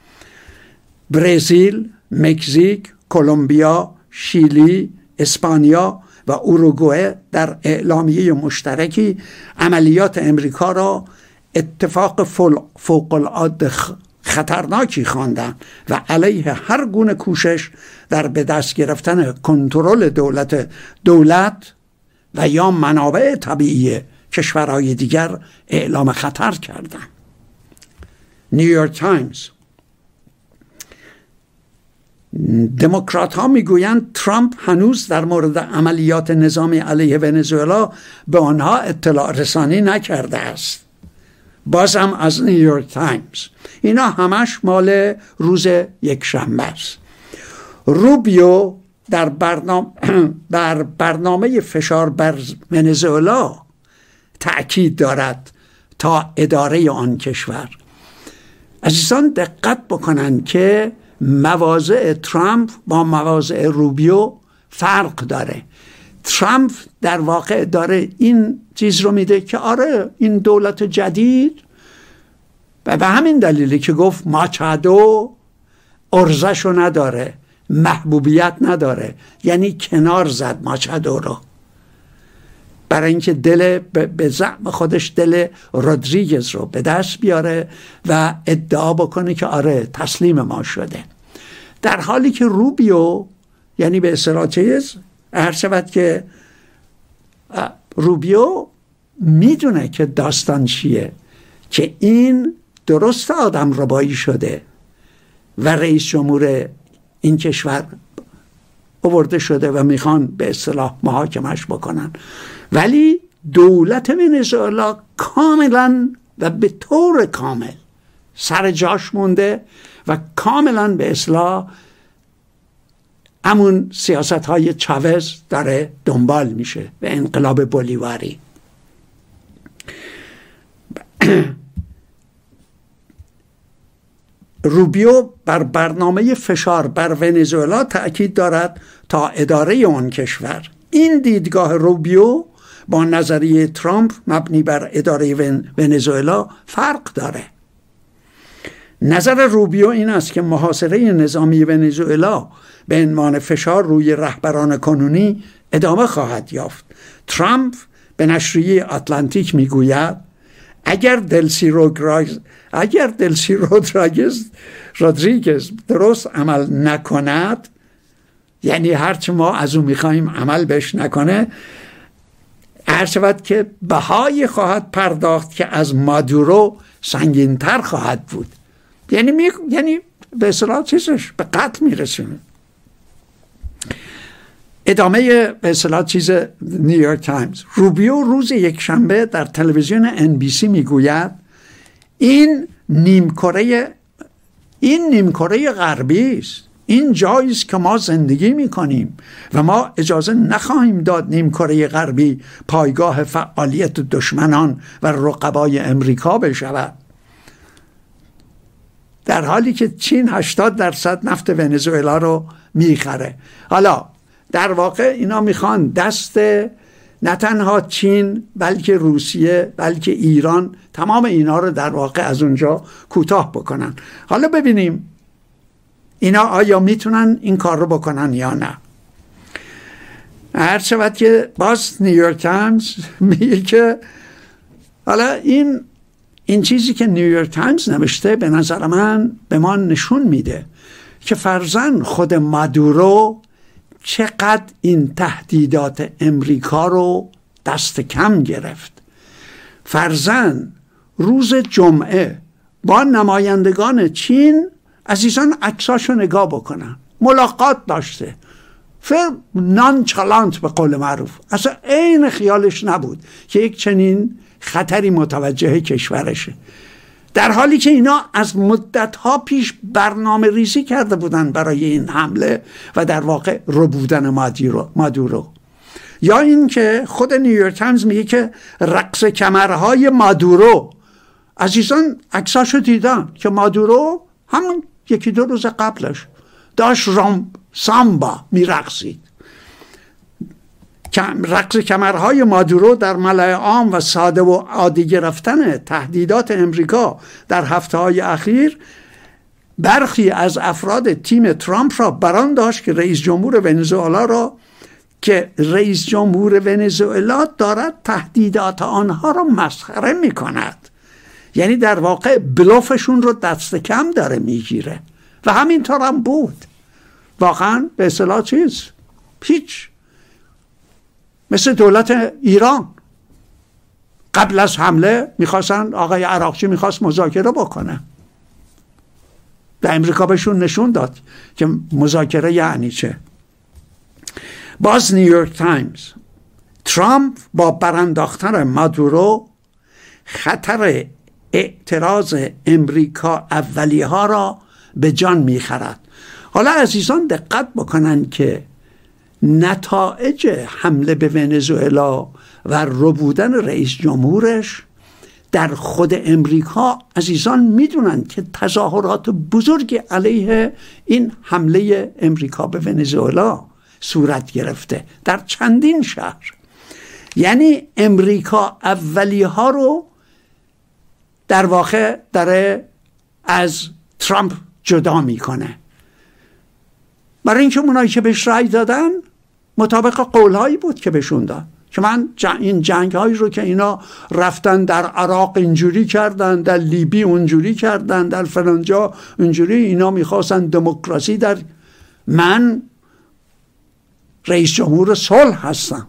برزیل، مکزیک، کلمبیا، شیلی، اسپانیا و اوروگوئه در اعلامیه مشترکی عملیات امریکا را اتفاق فوق‌العاده خطرناکی خواندند و علیه هر گونه کوشش در به دست گرفتن کنترل دولت دولت و یا منابع طبیعی کشورهای دیگر اعلام خطر کردند. نیویورک تایمز: دموکرات ها میگویند ترامپ هنوز در مورد عملیات نظامی علیه ونزوئلا به آنها اطلاع رسانی نکرده است. باز هم از نیویورک تایمز. اینا همش مال روز یکشنبه است. روبیو در برنامه بر برنامه فشار بر ونزوئلا تأکید دارد تا اداره آن کشور. عزیزان دقت بکنند که مواضع ترامپ با مواضع روبیو فرق داره. ترامپ در واقع داره این چیز رو میده که آره این دولت جدید و به همین دلیلی که گفت ماچادو ارزشو نداره، محبوبیت نداره، یعنی کنار زد ماچادو رو برای اینکه دل به زعم خودش دل رودریگز رو به دست بیاره و ادعا بکنه که آره تسلیم ما شده، در حالی که روبیو یعنی به اصطلاح چیز هر شود که روبیو میدونه که داستان چیه، که این درست آدم ربایی شده و رئیس جمهور این کشور آورده شده و میخوان به اصطلاح محاکمش بکنن، ولی دولت ونزوئلا کاملا و به طور کامل سر جاش مونده و کاملا به اصطلاح همون سیاست های چاوز داره دنبال میشه و انقلاب بولیواری. روبیو بر برنامه فشار بر ونزوئلا تأکید دارد تا اداره آن کشور. این دیدگاه روبیو با نظریه ترامپ مبنی بر اداره ونزوئلا فرق داره. نظر روبیو این است که محاصره نظامی ونزوئلا به عنوان فشار روی رهبران کنونی ادامه خواهد یافت. ترامپ به نشریه اتلانتیک میگوید اگر دلسی رودریگز اگر دلسی رودریگز رودریگز درست عمل نکند، یعنی هرچه ما از او میخوایم عمل بهش نکنه، هر شود که بهای خواهد پرداخت که از مادورو سنگین‌تر خواهد بود. یعنی می... یعنی به اصطلاح چیزش به قتل میرسونه. ادامه به اصطلاح چیز نیویورک تایمز. روبیو روز یکشنبه در تلویزیون ان بی سی میگوید این نیمکره این نیمکره غربی است، این جایی است که ما زندگی میکنیم و ما اجازه نخواهیم داد نیمکره غربی پایگاه فعالیت دشمنان و رقبای امریکا بشود، در حالی که چین هشتاد درصد نفت ونزوئلا رو میخره. حالا در واقع اینا میخوان دست نه تنها چین بلکه روسیه بلکه ایران تمام اینا رو در واقع از اونجا کوتاه بکنن. حالا ببینیم اینا آیا میتونن این کار رو بکنن یا نه. هر شود که باز نیویورک تایمز میگه که حالا این این چیزی که نیویورک تایمز نوشته به نظر من به ما نشون میده که فرضاً خود مادورو چقدر این تهدیدات امریکا رو دست کم گرفت. فرضاً روز جمعه با نمایندگان چین عزیزان عکساشو نگاه بکنن، ملاقات داشته، فر نانچالانت به قول معروف، اصلا عین خیالش نبود که یک چنین خطری متوجه کشورشه. در حالی که اینا از مدتها پیش برنامه ریزی کرده بودن برای این حمله و در واقع ربودن مادورو. یا این که خود نیویورک تایمز میگه که رقص کمرهای مادورو، عزیزان عکساشو دیدن که مادورو همون یکی دو روز قبلش داشت رام سامبا میرقصید. رقص کمرهای مادورو در ملأ عام و ساده و عادی گرفتن تهدیدات امریکا در هفته‌های اخیر برخی از افراد تیم ترامپ را بران داشت که رئیس جمهور ونزوئلا را که رئیس جمهور ونزوئلا دارد تهدیدات آنها را مسخره می کند. یعنی در واقع بلوفشون رو دست کم داره میگیره و همینطور هم بود. واقعا به اصطلاح چیز هیچ، مثل دولت ایران قبل از حمله میخواستن، آقای عراقچی میخواست مذاکره بکنه و امریکا بهشون نشون داد که مذاکره یعنی چه. باز نیویورک تایمز: ترامپ با برانداختن مادورو خطر اعتراض امریکا اولیه ها را به جان میخرد. حالا عزیزان دقت بکنن که نتایج حمله به ونزوئلا و ربودن رئیس جمهورش در خود امریکا، عزیزان میدونن که تظاهرات بزرگی علیه این حمله امریکا به ونزوئلا صورت گرفته در چندین شهر. یعنی امریکا اولیه ها رو در واقع داره از ترامپ جدا میکنه، برای اینکه اونایی که بهش رأی دادن مطابق قولهایی بود که بهشون داد که من این جنگ هایی رو که اینا رفتن در عراق اینجوری کردن، در لیبی اونجوری کردن، در فلانجا اونجوری، اینا میخواستن دموکراسی، در من رئیس جمهور صلح هستم.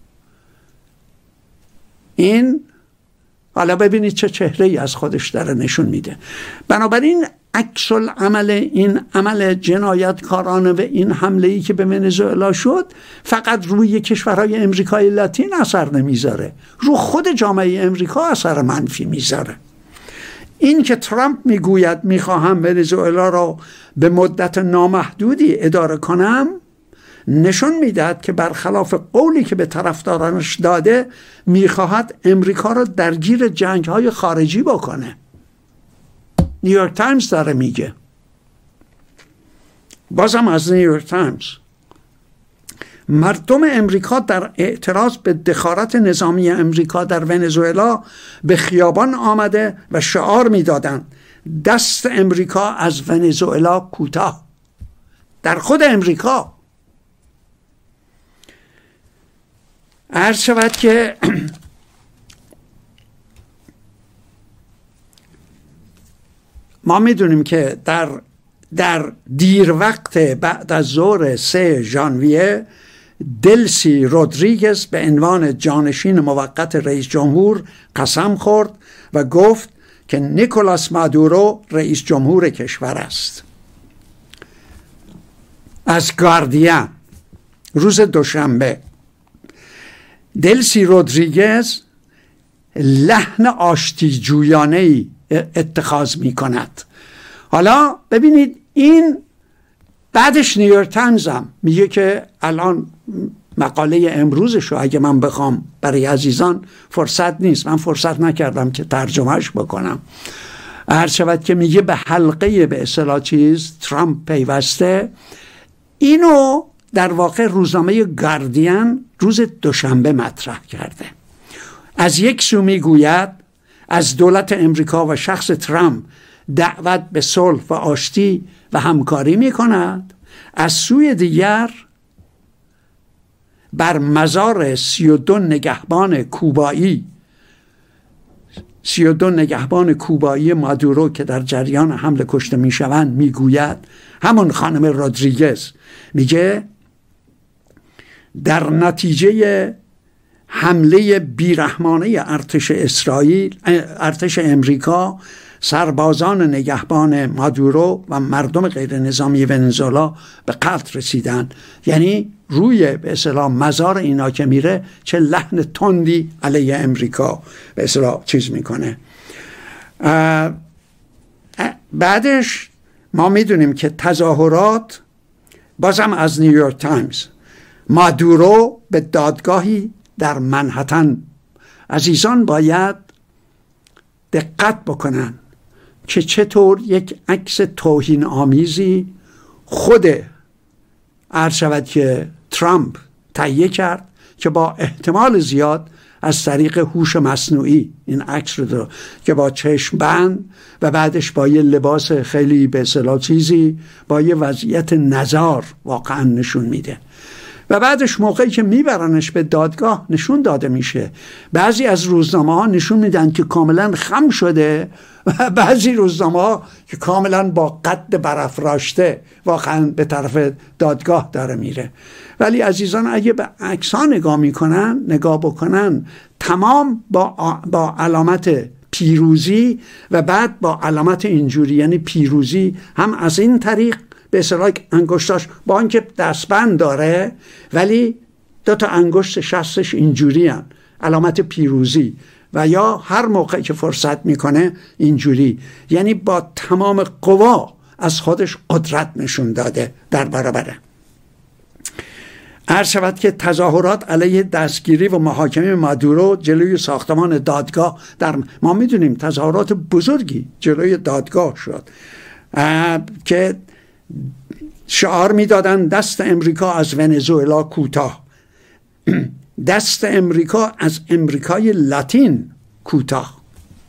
این حالا ببینید چه چهره ای از خودش داره نشون میده. بنابراین عکس العمل این عمل جنایتکارانه و این حمله ای که به ونزوئلا شد فقط روی کشورهای امریکای لاتین اثر نمیذاره، رو خود جامعه امریکا اثر منفی میذاره. این که ترامپ میگوید میخواهم ونزوئلا را به مدت نامحدودی اداره کنم نشون میدهد که برخلاف قولی که به طرفدارانش داده میخواهد امریکا را درگیر جنگ‌های خارجی بکنه. نیویورک تایمز داره میگه، بازم از نیویورک تایمز: مردم امریکا در اعتراض به دخالت نظامی امریکا در ونزوئلا به خیابان آمده و شعار میدادند دست امریکا از ونزوئلا کوتاه. در خود امریکا عرض شود که ما میدونیم که در در دیر وقت بعد از ظهر سه ژانویه دلسی رودریگز به عنوان جانشین موقت رئیس جمهور قسم خورد و گفت که نیکولاس مادورو رئیس جمهور کشور است. از گاردین روز دوشنبه: دلسی رودریگز لحن آشتی جویانه‌ای اتخاذ می کند. حالا ببینید این بعدش نیویورک تایمز هم میگه که الان مقاله امروزشو اگه من بخوام برای عزیزان فرصت نیست، من فرصت نکردم که ترجمهش بکنم، هر شود که میگه به حلقه به اصطلاح چیز ترامپ پیوسته. اینو در واقع روزنامه گاردین روز دوشنبه مطرح کرده. از یک سو میگوید از دولت امریکا و شخص ترامپ دعوت به صلح و آشتی و همکاری میکند، از سوی دیگر بر مزار سی و دو نگهبان کوبایی سی و دو نگهبان کوبایی مادورو که در جریان حمله کشته میشوند میگوید. همون خانم رودریگز میگه در نتیجه حمله بیرحمانه ارتش اسرائیل ارتش امریکا، سربازان نگهبان مادورو و مردم غیر نظامی ونزوئلا به قتل رسیدند. یعنی روی به اصطلاح مزار اینا که میره چه لحن تندی علیه امریکا به اصطلاح چیز میکنه. بعدش ما میدونیم که تظاهرات، بازم از نیویورک تایمز، مادورو به دادگاهی در منهتن. عزیزان باید دقت بکنن که چطور یک عکس توهین آمیزی خود عرض شود که ترامپ تهیه کرد که با احتمال زیاد از طریق هوش مصنوعی این عکس رو داره که با چشم بند و بعدش با یه لباس خیلی به اصطلاح چیزی با یه وضعیت نزار واقعا نشون میده و بعدش موقعی که میبرنش به دادگاه نشون داده میشه. بعضی از روزنامه ها نشون میدن که کاملا خم شده و بعضی روزنامه ها که کاملا با قد برافراشته واقعا به طرف دادگاه داره میره. ولی عزیزان اگه به عکس ها نگاه میکنن، نگاه بکنن، تمام با, با علامت پیروزی و بعد با علامت اینجوری، یعنی پیروزی هم از این طریق به اصطلاح انگشتاش با اینکه دستبند داره ولی دو تا انگشت شستش اینجوری هن، علامت پیروزی، و یا هر موقع که فرصت میکنه اینجوری، یعنی با تمام قوا از خودش قدرت نشون داده در برابره. عرض شود که تظاهرات علیه دستگیری و محاکمه مادورو جلوی ساختمان دادگاه در ما میدونیم تظاهرات بزرگی جلوی دادگاه شد که شعار میدادن دست امریکا از ونزوئلا کوتاه، دست امریکا از امریکای لاتین کوتاه.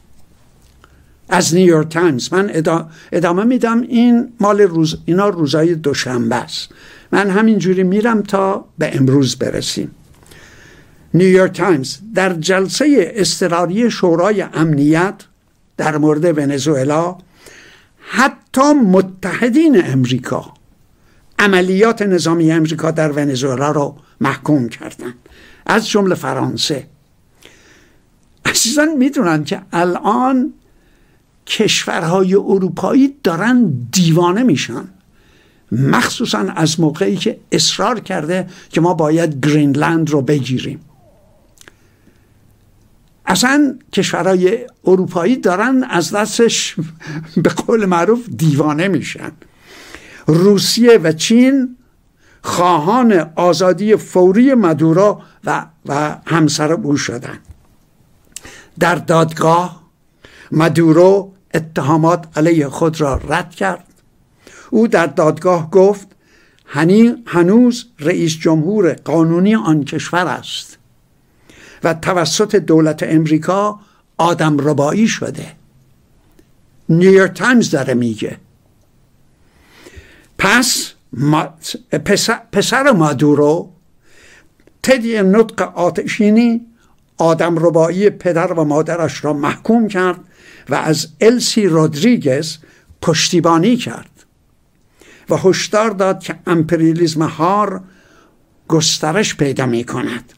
از نیویورک تایمز من ادامه میدم، این مال روز، اینا روزای دوشنبه است، من همینجوری میرم تا به امروز برسیم. نیویورک تایمز در جلسه اضطراری شورای امنیت در مورد ونزوئلا حتی متحدین امریکا عملیات نظامی امریکا در ونزوئلا رو محکوم کردند، از جمله فرانسه. عزیزان میدونن که الان کشورهای اروپایی دارن دیوانه میشن، مخصوصا از موقعی که اصرار کرده که ما باید گرینلند رو بگیریم. اصلا کشورهای اروپایی دارن از دستش به قول معروف دیوانه میشن. روسیه و چین خواهان آزادی فوری مادورو و, و همسر او شدند. در دادگاه مادورو اتهامات علیه خود را رد کرد. او در دادگاه گفت هنوز رئیس جمهور قانونی آن کشور است و توسط دولت امریکا آدم ربایی شده. نیویورک تایمز داره میگه. پس پسر, پسر مادورو طی نطق آتشینی آدم ربایی پدر و مادرش را محکوم کرد و از السی رودریگز پشتیبانی کرد و هشدار داد که امپریالیسم هار گسترش پیدا می کند.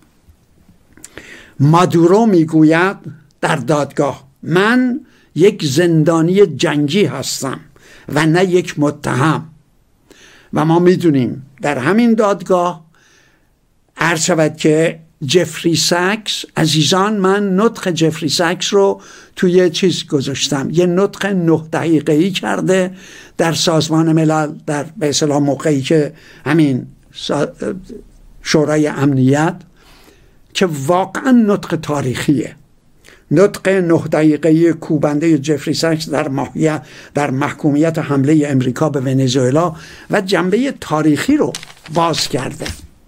مادورو می گوید در دادگاه من یک زندانی جنگی هستم و نه یک متهم. و ما می دونیم در همین دادگاه عرض شود که جفری ساکس، عزیزان من نطق جفری ساکس رو توی چیز گذاشتم، یه نطق نه دقیقه‌ای کرده در سازمان ملل در به اصطلاح موقعی که همین شورای امنیت، که واقعا نطق تاریخیه. نطق نه دقیقه‌ای کوبنده جفری ساکس در ماهیت در محکومیت حمله امریکا به ونزوئلا و جنبه تاریخی رو باز کرده.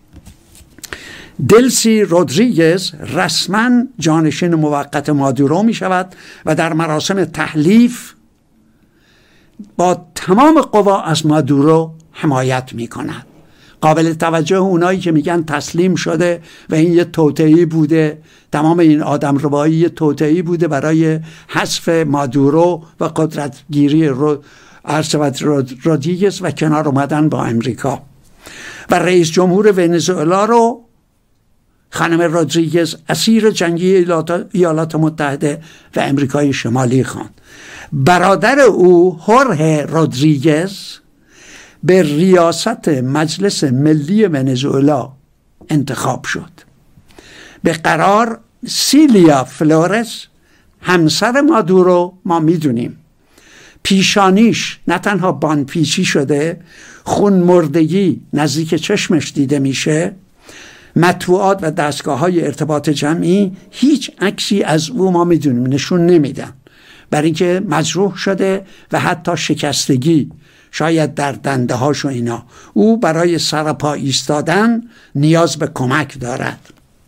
دلسی رودریگز رسما جانشین موقت مادورو می شود و در مراسم تحلیف با تمام قوا از مادورو حمایت می کند. قابل توجه اونایی که میگن تسلیم شده و این یه توطئه‌ای بوده، تمام این آدم ربایی یه توطئه‌ای بوده برای حذف مادورو و قدرتگیری رو ارشد رودریگز و کنار اومدن با امریکا. و رئیس جمهور ونزوئلا رو خانم رودریگز اسیر جنگی ایالات متحده و امریکای شمالی خواند. برادر او هورهه رودریگز به ریاست مجلس ملی ونزوئلا انتخاب شد. به قرار سیلیا فلورس همسر مادورو ما میدونیم پیشانیش نه تنها باندپیچی شده، خون مردگی نزدیک چشمش دیده میشه، مطبوعات و دستگاه های ارتباط جمعی هیچ عکسی از او ما میدونیم نشون نمیدن، برای اینکه مجروح شده و حتی شکستگی شاید در دنده هاش و اینا. او برای سرپا ایستادن نیاز به کمک دارد.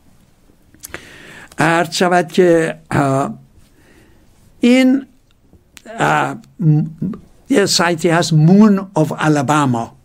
عرض شود که این یه سایتی هست مون آف آلاباما،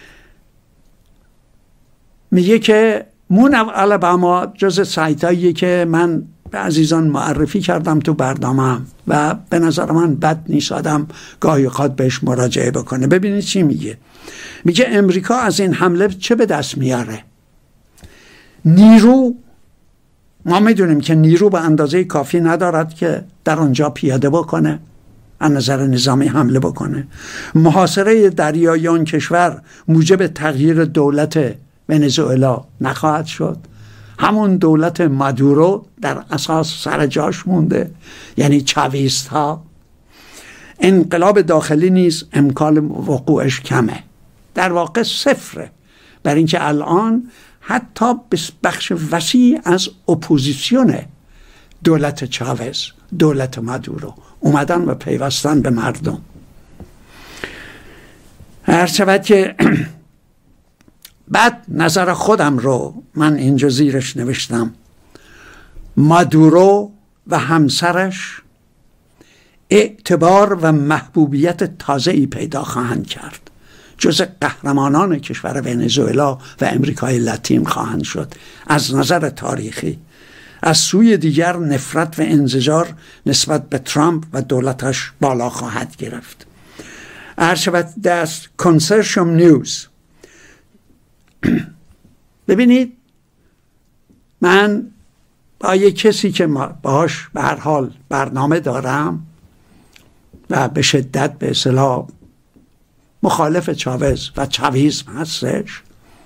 میگه که مون آف آلاباما جز سایت هایی که من به عزیزان معرفی کردم تو برنامه‌ام و به نظر من بد نیست آدم گاهی اوقات بهش مراجعه بکنه. ببینید چی میگه. میگه امریکا از این حمله چه به دست میاره؟ نیرو. ما میدونیم که نیرو به اندازه کافی ندارد که در آنجا پیاده بکنه، از نظر نظامی حمله بکنه. محاصره دریایی آن کشور موجب تغییر دولت ونزوئلا نخواهد شد. همون دولت مادورو در اساس سر جاش مونده، یعنی چاویست ها. انقلاب داخلی نیز امکان وقوعش کمه، در واقع صفره، برای اینکه الان حتی بخش وسیع از اپوزیسیون دولت چاوز، دولت مادورو اومدن و پیوستن به مردم. هر شود که بعد نظر خودم رو من اینجا زیرش نوشتم. مادورو و همسرش اعتبار و محبوبیت تازه‌ای پیدا خواهند کرد، جز قهرمانان کشور ونزوئلا و امریکای لاتین خواهند شد از نظر تاریخی. از سوی دیگر نفرت و انزجار نسبت به ترامپ و دولتش بالا خواهد گرفت. ارشبت دست کنسرشیوم نیوز. ببینید من با یک کسی که باهاش به هر حال برنامه دارم و به شدت به اصطلاح مخالف چاوز و چاویسم هستش.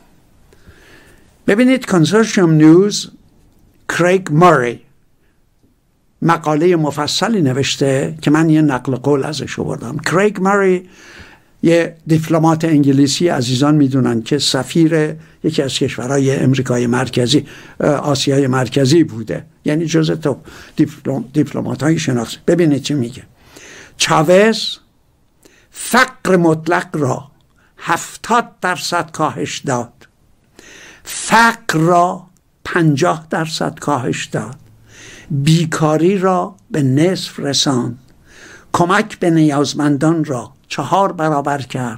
ببینید کنسورشیوم نیوز، کریگ ماری مقاله مفصلی نوشته که من یه نقل قول ازش آوردم. کریگ ماری یه دیپلمات انگلیسی، عزیزان میدونن که سفیر یکی از کشورهای امریکای مرکزی، آسیای مرکزی بوده، یعنی جزء تو دیپلم، دیپلمات های شناخته. ببینید چی میگه. چاوز فقر مطلق را هفتاد درصد کاهش داد، فقر را پنجاه درصد کاهش داد، بیکاری را به نصف رساند، کمک به نیازمندان را چهار برابر کرد،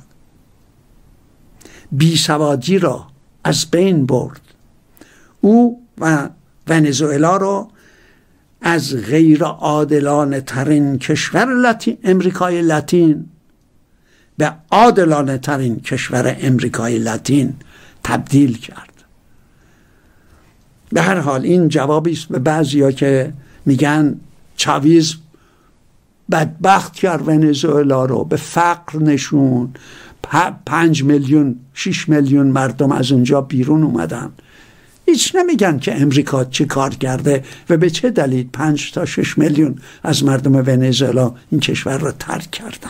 بیسوادی را از بین برد. او و ونزوئلا را از غیر عادلانه ترین کشور لاتین امریکای لاتین به عادلانه ترین کشور امریکای لاتین تبدیل کرد. به هر حال این جوابی است به بعضیا که میگن چاویز بدبخت کرد ونزوئلا رو، به فقر نشون، پنج میلیون شش میلیون مردم از اونجا بیرون اومدن. هیچ نمیگن که امریکا چه کار کرده و به چه دلیل پنج تا شش میلیون از مردم ونزوئلا این کشور رو ترک کردن.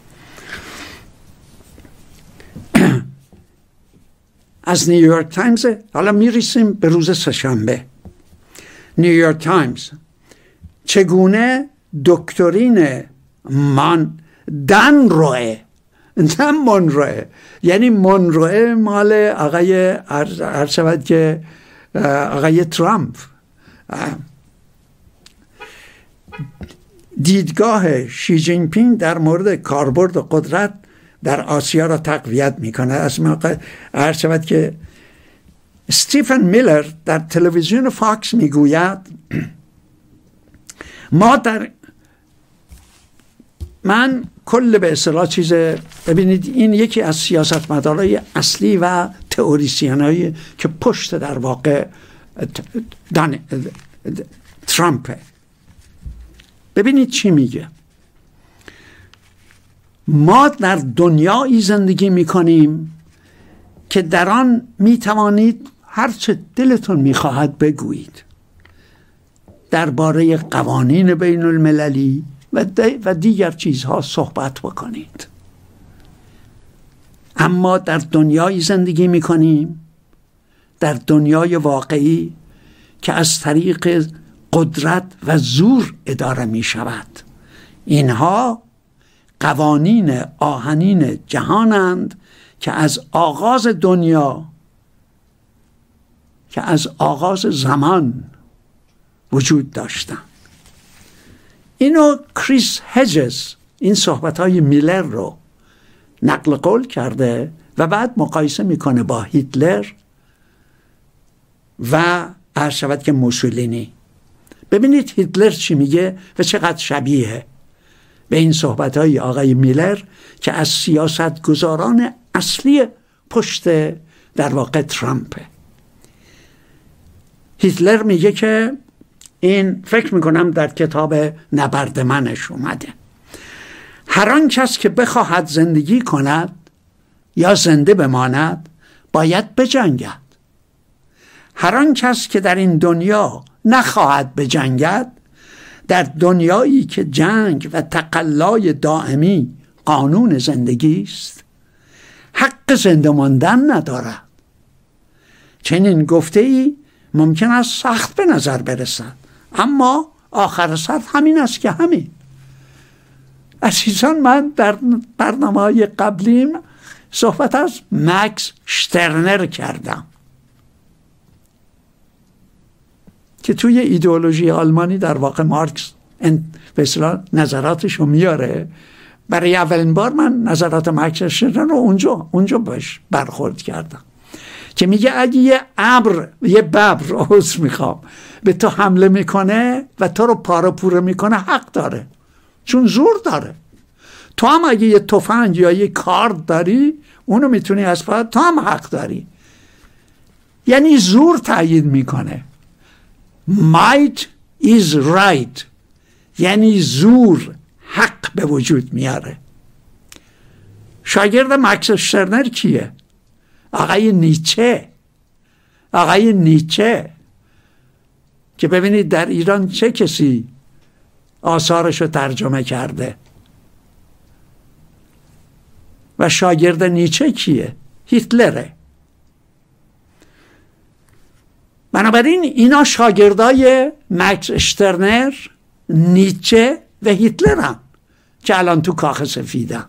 از نیویورک تایمز حالا میرسیم به روز سه‌شنبه. نیویورک تایمز: چگونه دکترین من دنروه نه مونروه، یعنی مونروه مال آقای عرض شود که آقای ترامپ، دیدگاه شی جین پینگ در مورد کاربرد قدرت در آسیا را تقویت میکنه. از موقع عرض شود که استیفن میلر در تلویزیون فاکس میگوید ما در من کل به اصطلاح چیز، ببینید این یکی از سیاستمدارای اصلی و تئوریسینایی که پشت در واقع دان ترامپه. ببینید چی میگه. ما در دنیایی زندگی میکنیم که در آن میتوانید هرچه دلتون میخواهد بگویید درباره قوانین بین المللی و, و دیگر چیزها صحبت بکنید. اما در دنیای زندگی میکنیم، در دنیای واقعی که از طریق قدرت و زور اداره می شود. اینها قوانین آهنین جهانند که از آغاز دنیا، که از آغاز زمان وجود داشتند. اینو کریس هجز این صحبت‌های میلر رو نقل قول کرده و بعد مقایسه میکنه با هیتلر و عرض شود که موسولینی. ببینید هیتلر چی میگه و چقدر شبیه به این صحبت‌های آقای میلر که از سیاستگزاران اصلی پشت در واقع ترامپه. هیتلر میگه که این فکر میکنم در کتاب نبرد منش اومده: هر آن کس که بخواهد زندگی کند یا زنده بماند باید بجنگد. هر آن کس که در این دنیا نخواهد بجنگد، در دنیایی که جنگ و تقلای دائمی قانون زندگی است، حق زنده ماندن ندارد. چنین گفته ای ممکن است سخت به نظر برسد، اما آخر سر همین است که همین. عزیزان، من در برنامه‌های قبلیم صحبت از مکس شترنر کردم که توی ایدئولوژی آلمانی در واقع مارکس به اصطلاح نظراتشو میاره. برای اولین بار من نظرات مکس شترنر رو اونجا اونجا باش برخورد کردم که میگه اگه یه ابر یه ببر عذر میخوام به تو حمله میکنه و تو رو پاره پوره میکنه، حق داره، چون زور داره. تو هم اگه یه تفنگ یا یه کارد داری اونو میتونی از پا، تو هم حق داری. یعنی زور تأیید میکنه. might is right، یعنی زور حق به وجود میاره. شاگرد مکس شترنر کیه؟ آقای نیچه. آقای نیچه که ببینید در ایران چه کسی آثارش رو ترجمه کرده. و شاگرد نیچه کیه؟ هیتلره. بنابراین اینا شاگردای مکس شترنر، نیچه و هیتلر هم که الان تو کاخ سفیدن.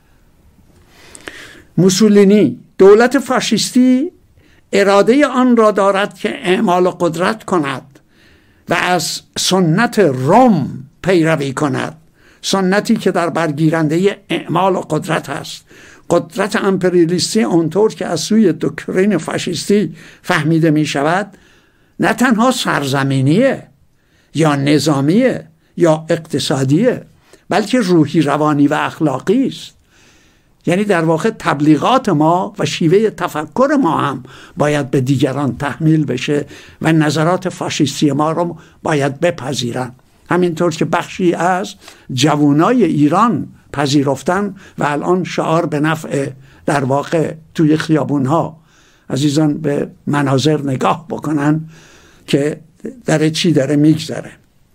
موسولینی: دولت فاشیستی اراده آن را دارد که اعمال قدرت کند و از سنت روم پیروی کند، سنتی که در برگیرنده اعمال و قدرت است. قدرت امپریالیستی اونطور که از سوی دکترین فاشیستی فهمیده می شود نه تنها سرزمینیه یا نظامیه یا اقتصادیه، بلکه روحی، روانی و اخلاقی است. یعنی در واقع تبلیغات ما و شیوه تفکر ما هم باید به دیگران تحمیل بشه و نظرات فاشیستی ما رو باید بپذیرن، همینطور که بخشی از جوانای ایران پذیرفتن و الان شعار به نفع در واقع توی خیابونها. عزیزان به مناظر نگاه بکنن که در چی داره میگذره.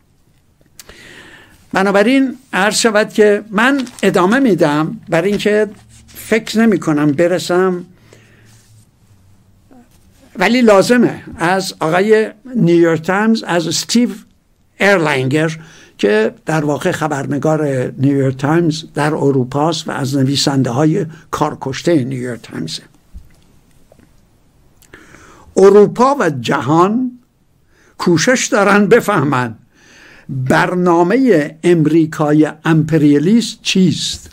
بنابراین عرض شود که من ادامه میدم، برای اینکه فکر نمی کنم برسم، ولی لازمه از آقای نیویورک تایمز، از استیو ایرلینگر که در واقع خبرنگار نیویورک تایمز در اروپاست و از نویسنده های کارکشته نیویورک تایمز. اروپا و جهان کوشش دارن بفهمن برنامه امریکای امپریالیست چیست.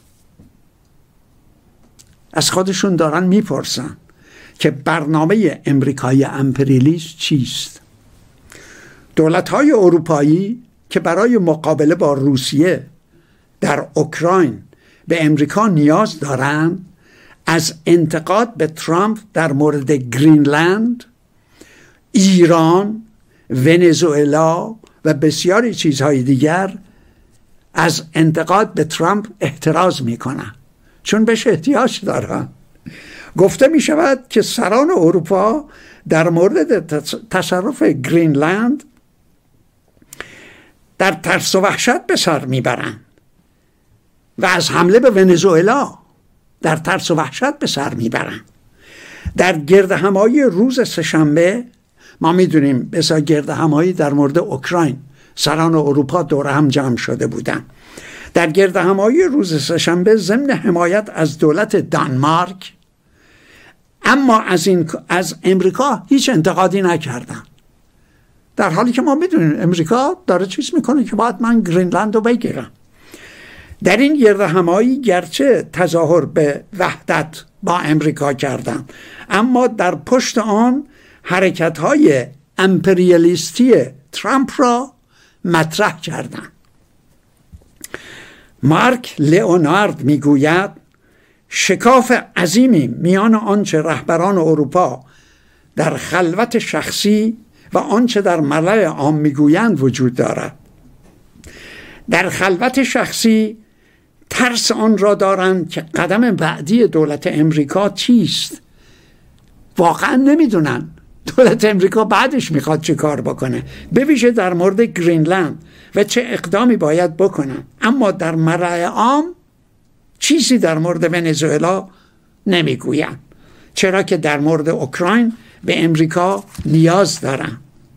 از خودشون دارن میپرسن که برنامه امریکای امپریالیست چیست. دولت‌های اروپایی که برای مقابله با روسیه در اوکراین به امریکا نیاز دارند، از انتقاد به ترامپ در مورد گرینلند، ایران، ونزوئلا و بسیاری چیزهای دیگر از انتقاد به ترامپ احتراز میکنن، چون بهش احتیاج دارن. گفته می شود که سران اروپا در مورد تصرف گرینلند در ترس و وحشت به سر میبرند و از حمله به ونزوئلا در ترس و وحشت به سر میبرند. در گرد همایی روز سه‌شنبه ما میدونیم بسیار گرد همایی در مورد اوکراین سران اروپا دور هم جمع شده بودند. در گرد همایی روز سه‌شنبه ضمن حمایت از دولت دانمارک، اما از این از امریکا هیچ انتقادی نکردن، در حالی که ما میدونیم امریکا داره چیز میکنه که باید من گرینلند رو بگیرم. در این گرد همایی گرچه تظاهر به وحدت با امریکا کردن، اما در پشت آن حرکت‌های امپریالیستی ترامپ را مطرح کردند. مارک لئونارد میگوید شکاف عظیمی میان آنچه رهبران اروپا در خلوت شخصی و آنچه در ملأ عام میگویند وجود دارد. در خلوت شخصی ترس آن را دارند که قدم بعدی دولت امریکا چیست. واقعا نمیدونن دولت امریکا بعدش میخواد چه کار بکنه، به ویژه در مورد گرینلند و چه اقدامی باید بکنن، اما در ملأ عام چیزی در مورد ونزوئلا نمیگویند، چرا که در مورد اوکراین به امریکا نیاز دارن.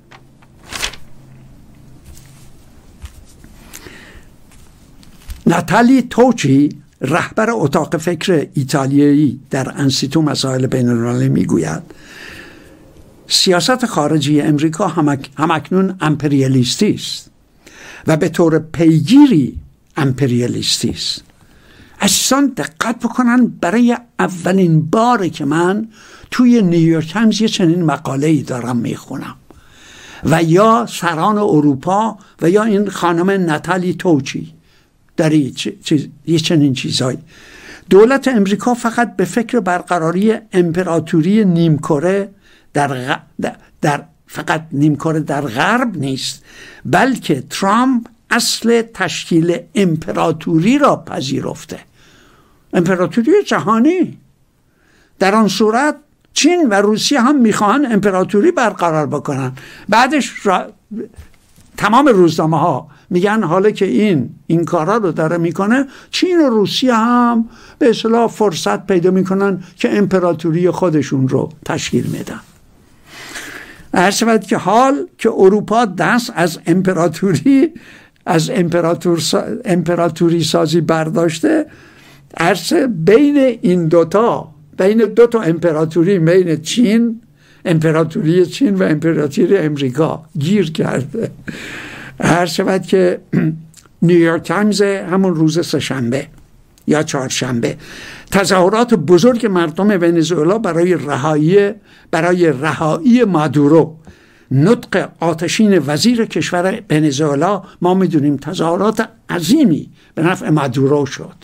ناتالی توچی رهبر اتاق فکر ایتالیایی در انسیتو مسائل بین المللی میگوید سیاست خارجی امریکا همک، همکنون امپریالیستی است و به طور پیگیری امپریالیستی است. عزیزان دقت بکنن، برای اولین باره که من توی نیویورک تایمز یه چنین مقاله‌ای دارم میخونم و یا سران اروپا و یا این خانم ناتالی توچی در یه چنین چیزایی. دولت امریکا فقط به فکر برقراری امپراتوری نیمکره در, غ... در فقط نیمکره در غرب نیست، بلکه ترامپ اصل تشکیل امپراتوری را پذیرفته، امپراتوری جهانی. در آن صورت چین و روسیه هم میخواهند امپراتوری برقرار بکنن. بعدش را... تمام روزنامه ها میگن حالا که این این کارا رو داره میکنه، چین و روسیه هم به اصطلاح فرصت پیدا میکنن که امپراتوری خودشون رو تشکیل میدن. هر شود که حال که اروپا دست از امپراتوری از امپراتور امپراتوری سازی برداشته، عرصه بین این دوتا بین دوتا امپراتوری، بین چین امپراتوری چین و امپراتوری امریکا گیر کرده. هر شود که نیویورک تایمز همون روز سه‌شنبه یا چهارشنبه تظاهرات بزرگ مردم ونزوئلا برای رهایی برای رهایی مادورو، نطق آتشین وزیر کشور ونزوئلا، ما میدونیم تظاهرات عظیمی به نفع مادورو شد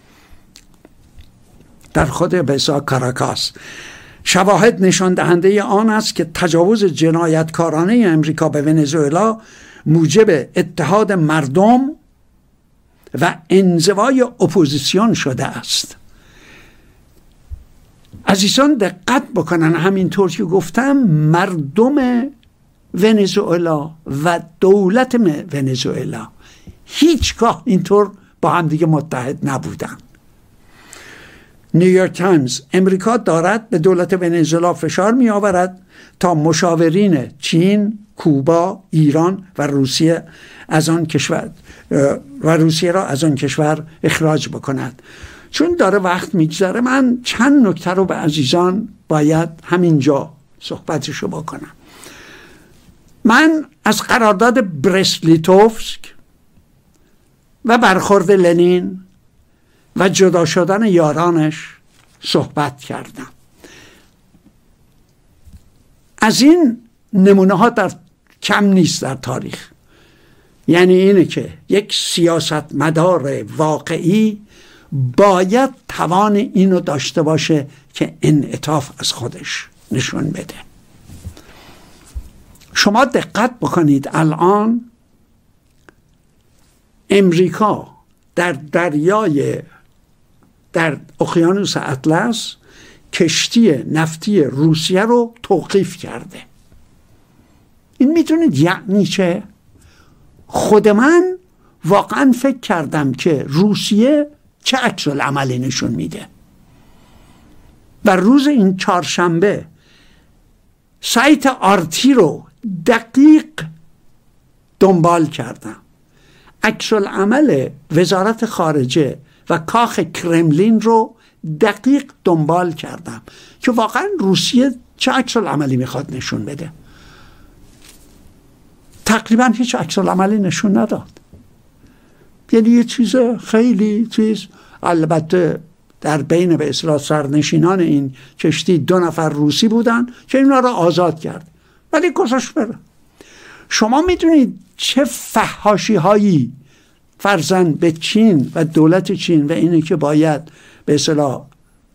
در خود بسا کاراکاس. شواهد نشان دهنده آن است که تجاوز جنایتکارانه امریکا به ونزوئلا موجب اتحاد مردم و انزوای اپوزیسیون شده است. عزیزان دقت بکنن، همینطور که گفتم مردم ونزوئلا و دولت ونزوئلا هیچگاه اینطور با هم دیگه متحد نبودن. نیویورک تایمز: امریکا دارد به دولت ونزوئلا فشار می آورد تا مشاورین چین، کوبا، ایران و روسیه از آن کشور و روسیه را از آن کشور اخراج بکند. چون داره وقت میگذره، من چند نکته رو به عزیزان باید همینجا صحبتشو بکنم. من از قرارداد برست-لیتوفسک و برخورد لنین و جدا شدن یارانش صحبت کردم. از این نمونه ها در کم نیست در تاریخ. یعنی اینه که یک سیاستمدار واقعی باید توان اینو داشته باشه که انعطاف از خودش نشون بده. شما دقت بکنید، الان امریکا در دریای در اقیانوس اطلس کشتی نفتی روسیه رو توقیف کرده. این میتونید یعنی چه؟ خود من واقعا فکر کردم که روسیه چه عکس العملی نشون میده و روز این چهارشنبه سایت آرتی رو دقیق دنبال کردم. عکس العمل وزارت خارجه و کاخ کرملین رو دقیق دنبال کردم که واقعا روسیه چه عکس العملی میخواد نشون بده. تقریبا هیچ عکس العملی نشون نداد. یعنی یه چیز خیلی چیز، البته در بین به اصطلاح سرنشینان این کشتی دو نفر روسی بودن که اینا رو آزاد کرد، ولی گذاشت بره. شما میدونید چه فحاشی هایی فرضاً به چین و دولت چین و اینه که باید به اصطلاح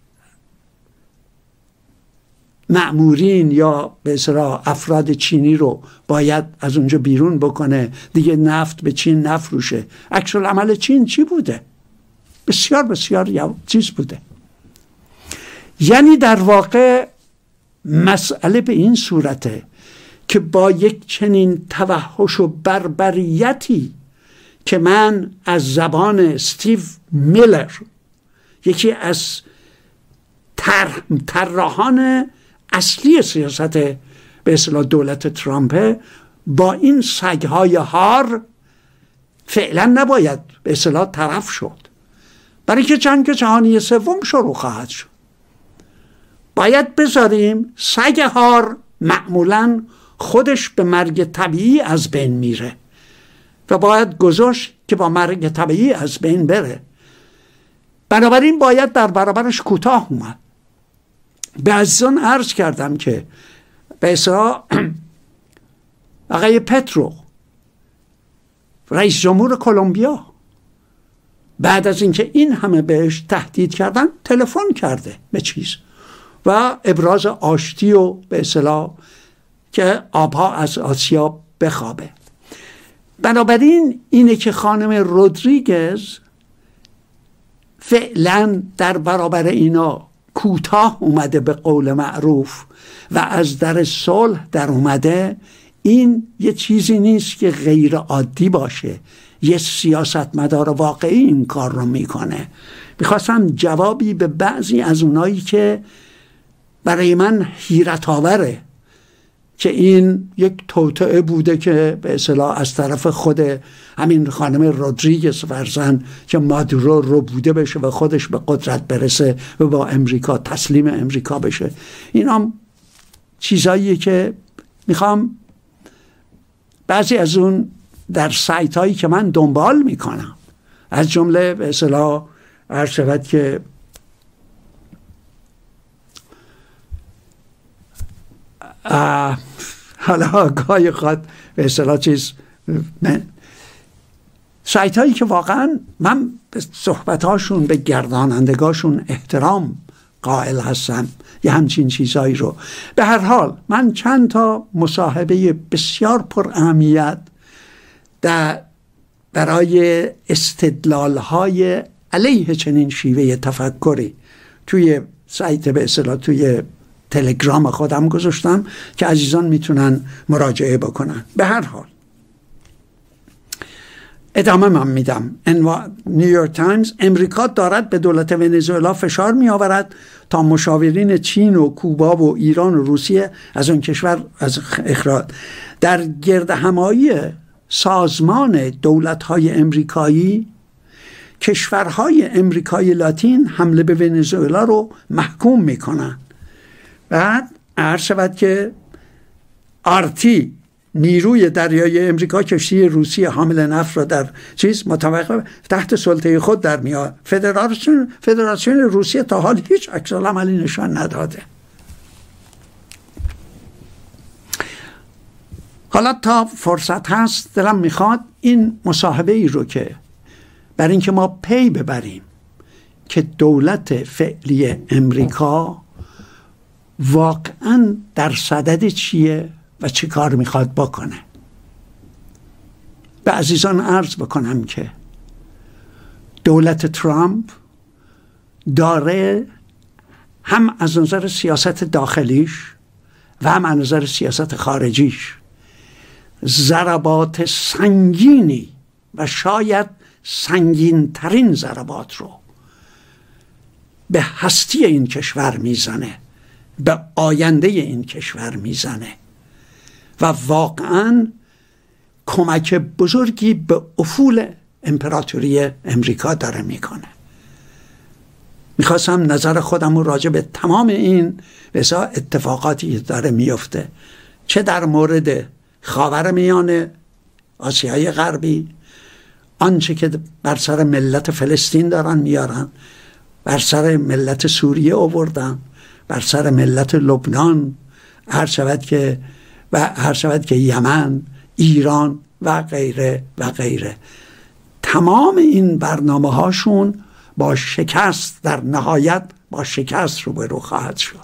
مأمورین یا به اصطلاح افراد چینی رو باید از اونجا بیرون بکنه، دیگه نفت به چین نفروشه. عکس العمل چین چی بوده؟ بسیار بسیار یا چیز بوده. یعنی در واقع مسئله به این صورته که با یک چنین توحش و بربریتی که من از زبان استیو میلر، یکی از طراحان اصلی سیاست به اصطلاح دولت ترامپ، با این سگهای هار فعلا نباید به اصطلاح طرف شد، برای که جنگ جهانی سوم شروع خواهد شد. باید بذاریم سگ هار معمولا خودش به مرگ طبیعی از بین میره و باید گذاشت که با مرگ طبیعی از بین بره. بنابراین باید در برابرش کوتاه اومد. به عزیزان عرض کردم که به اصطلاح آقای پترو رئیس جمهور کلمبیا بعد از اینکه این همه بهش تهدید کردن تلفن کرده به چیز و ابراز آشتی و به اصطلاح که آبها از آسیا بخوابه. بنابراین اینه که خانم رودریگز فعلا در برابر اینا کوتاه اومده به قول معروف و از در صلح در اومده. این یه چیزی نیست که غیر عادی باشه. یه سیاستمدار واقعی این کار رو میکنه. میخواستم جوابی به بعضی از اونایی که برای من حیرت آوره که این یک توطئه بوده که به اصطلاح از طرف خود همین خانم رودریگز فرزند که مادورو رو بوده بشه و خودش به قدرت برسه و با امریکا تسلیم امریکا بشه. این هم چیزاییه که میخوام بعضی از اون در سایت هایی که من دنبال میکنم، از جمله به اصطلاح عرض شود که حالا گاهی خود به اصطلاح چیز من سایت هایی که واقعا من به صحبت هاشون به گردانندگاشون احترام قائل هستم، یه همچین چیزهایی رو. به هر حال من چند تا مصاحبه بسیار پر اهمیت در برای استدلال های علیه چنین شیوه تفکری توی سایت به اصطلاح توی تلگرام خودم گذاشتم که عزیزان میتونن مراجعه بکنن. به هر حال ادامه من میدم. نیویورک تایمز: امریکا دارد به دولت ونزوئلا فشار می آورد تا مشاورین چین و کوبا و ایران و روسیه از اون کشور از اخراج. در گردهمایی سازمان دولت‌های امریکایی، کشورهای امریکای لاتین حمله به ونزوئلا رو محکوم میکنن. بعد عرض شود که آرتی، نیروی دریایی امریکا، کشتی روسی حامل نفت را در چیز متوقف تحت سلطه خود در میاد. فدراسیون فدراسیون روسیه تا حال هیچ عکس العملی نشان نداده. حالا تا فرصت هست دلم میخواد این مصاحبه ای رو که برای اینکه ما پی ببریم که دولت فعلی امریکا واقعا در صدد چیه و چه کار میخواد بکنه، به عزیزان عرض بکنم که دولت ترامپ داره هم از نظر سیاست داخلیش و هم از نظر سیاست خارجیش ضربات سنگینی و شاید سنگین ترین ضربات رو به هستی این کشور میزنه، به آینده این کشور میزنه و واقعا کمک بزرگی به افول امپراتوری امریکا داره میکنه. میخواستم نظر خودم رو راجع به تمام این بسا اتفاقاتی داره میفته، چه در مورد خاورمیانه، آسیای غربی، آنچه که بر سر ملت فلسطین دارن میارن، بر سر ملت سوریه آوردن، بر سر ملت لبنان، هر شود که و هر شود که یمن، ایران و غیره و غیره. تمام این برنامه هاشون با شکست، در نهایت با شکست روبرو خواهد شد.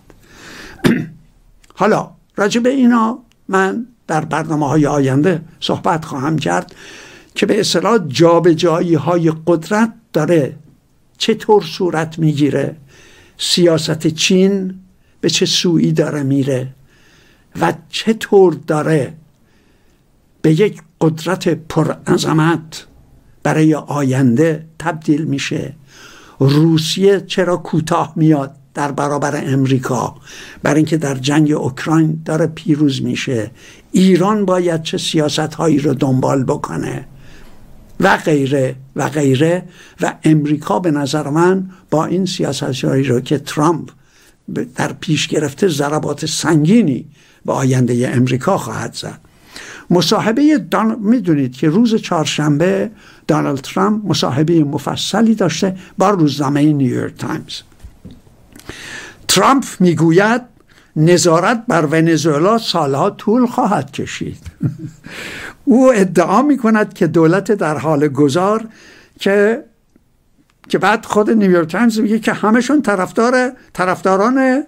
حالا راجع به اینا من در برنامه های آینده صحبت خواهم کرد که به اصطلاح جابجایی های قدرت داره چطور صورت میگیره، سیاست چین به چه سویی داره میره و چطور داره به یک قدرت پرعظمت برای آینده تبدیل میشه. روسیه چرا کوتاه میاد در برابر امریکا؟ برای اینکه در جنگ اوکراین داره پیروز میشه. ایران باید چه سیاست هایی رو دنبال بکنه و غیره و غیره. و امریکا به نظر من با این سیاست هایی رو که ترامپ در پیش گرفته ضربات سنگینی به آینده امریکا خواهد زد. مصاحبه دان... میدونید که روز چهارشنبه دونالد ترامپ مصاحبه مفصلی داشته با روزنامه نیویورک تایمز. ترامپ میگوید نظارت بر ونزوئلا سالها طول خواهد کشید. او ادعا میکند که دولت در حال گذار که که بعد خود نیویورک تایمز میگه که همشون طرفدار طرفداران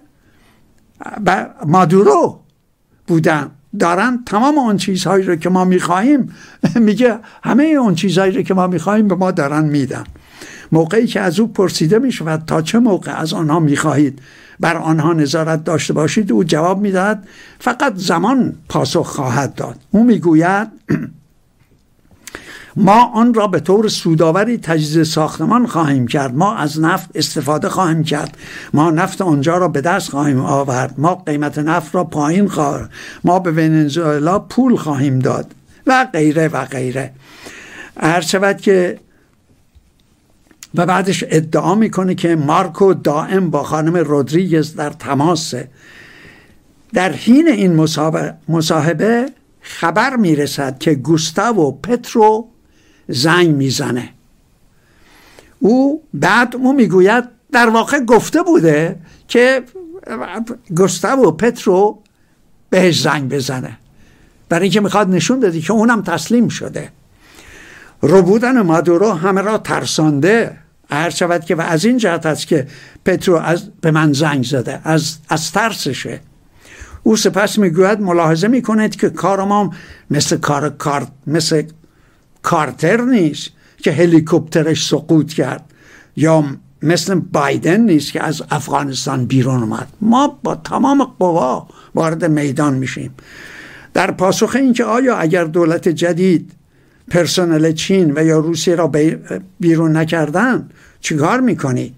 مادورو بودن، دارن تمام اون چیزهایی رو که ما میخواهیم، میگه همه اون چیزهایی رو که ما میخواهیم به ما دارن میدن. موقعی که از او پرسیده میشود تا چه موقع از آنها میخواهید بر آنها نظارت داشته باشید، او جواب میدهد فقط زمان پاسخ خواهد داد. او میگوید ما آن را به طور سودآوری تجهیز ساختمان خواهیم کرد، ما از نفت استفاده خواهیم کرد، ما نفت آنجا را به دست خواهیم آورد، ما قیمت نفت را پایین خواهیم، ما به ونزوئلا پول خواهیم داد و غیره و غیره. هر شود که و بعدش ادعا میکنه که مارکو دائم با خانم رودریگز در تماسه. در حین این مصاحبه خبر میرسد که گوستاو پترو زنگ میزنه. او بعد او میگوید در واقع گفته بوده که گوستاو پترو بهش زنگ بزنه، برای اینکه میخواد نشون بده که اونم تسلیم شده. رو بودن مادورو همه را ترسانده، هر شود که و از این جهت است که پترو از به من زنگ زده، از از ترسشه. او سپس میگوید ملاحظه میکنید که کار ما مثل کار کار مثل کارتر نیست که هلیکوپترش سقوط کرد، یا مثل بایدن نیست که از افغانستان بیرون اومد. ما با تمام قوا وارد میدان میشیم. در پاسخ این که آیا اگر دولت جدید پرسنل چین و یا روسیه را بیرون نکردن چیکار میکنی؟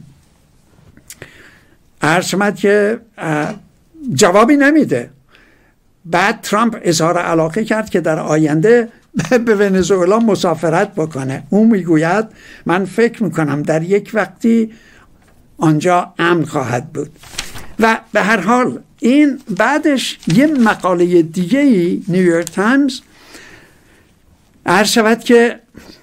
عرض که جوابی نمیده. بعد ترامپ اظهار علاقه کرد که در آینده به ونزوئلا مسافرت بکنه. او میگوید من فکر میکنم در یک وقتی آنجا امن خواهد بود. و به هر حال این بعدش یه مقاله دیگه‌ای نیویورک تایمز عرض شود که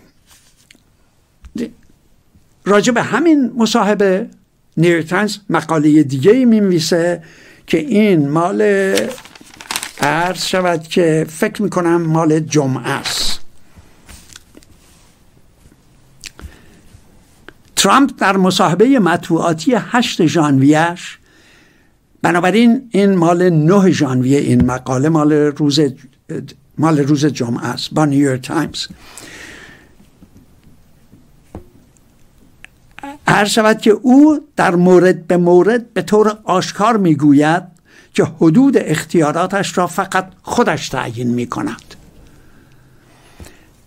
راجع به همین مصاحبه نیویورک تایمز مقاله دیگه‌ای می‌نویسه که این مال عرض شود که فکر میکنم مال جمعه است. ترامپ در مصاحبه مطبوعاتی هشت ژانویه‌اش، بنابراین این مال نه ژانویه، این مقاله مال روز مال روز جمعه است، با نیویورک تایمز عرض شود که او در مورد به مورد به طور آشکار میگوید که حدود اختیاراتش را فقط خودش تعیین می کند.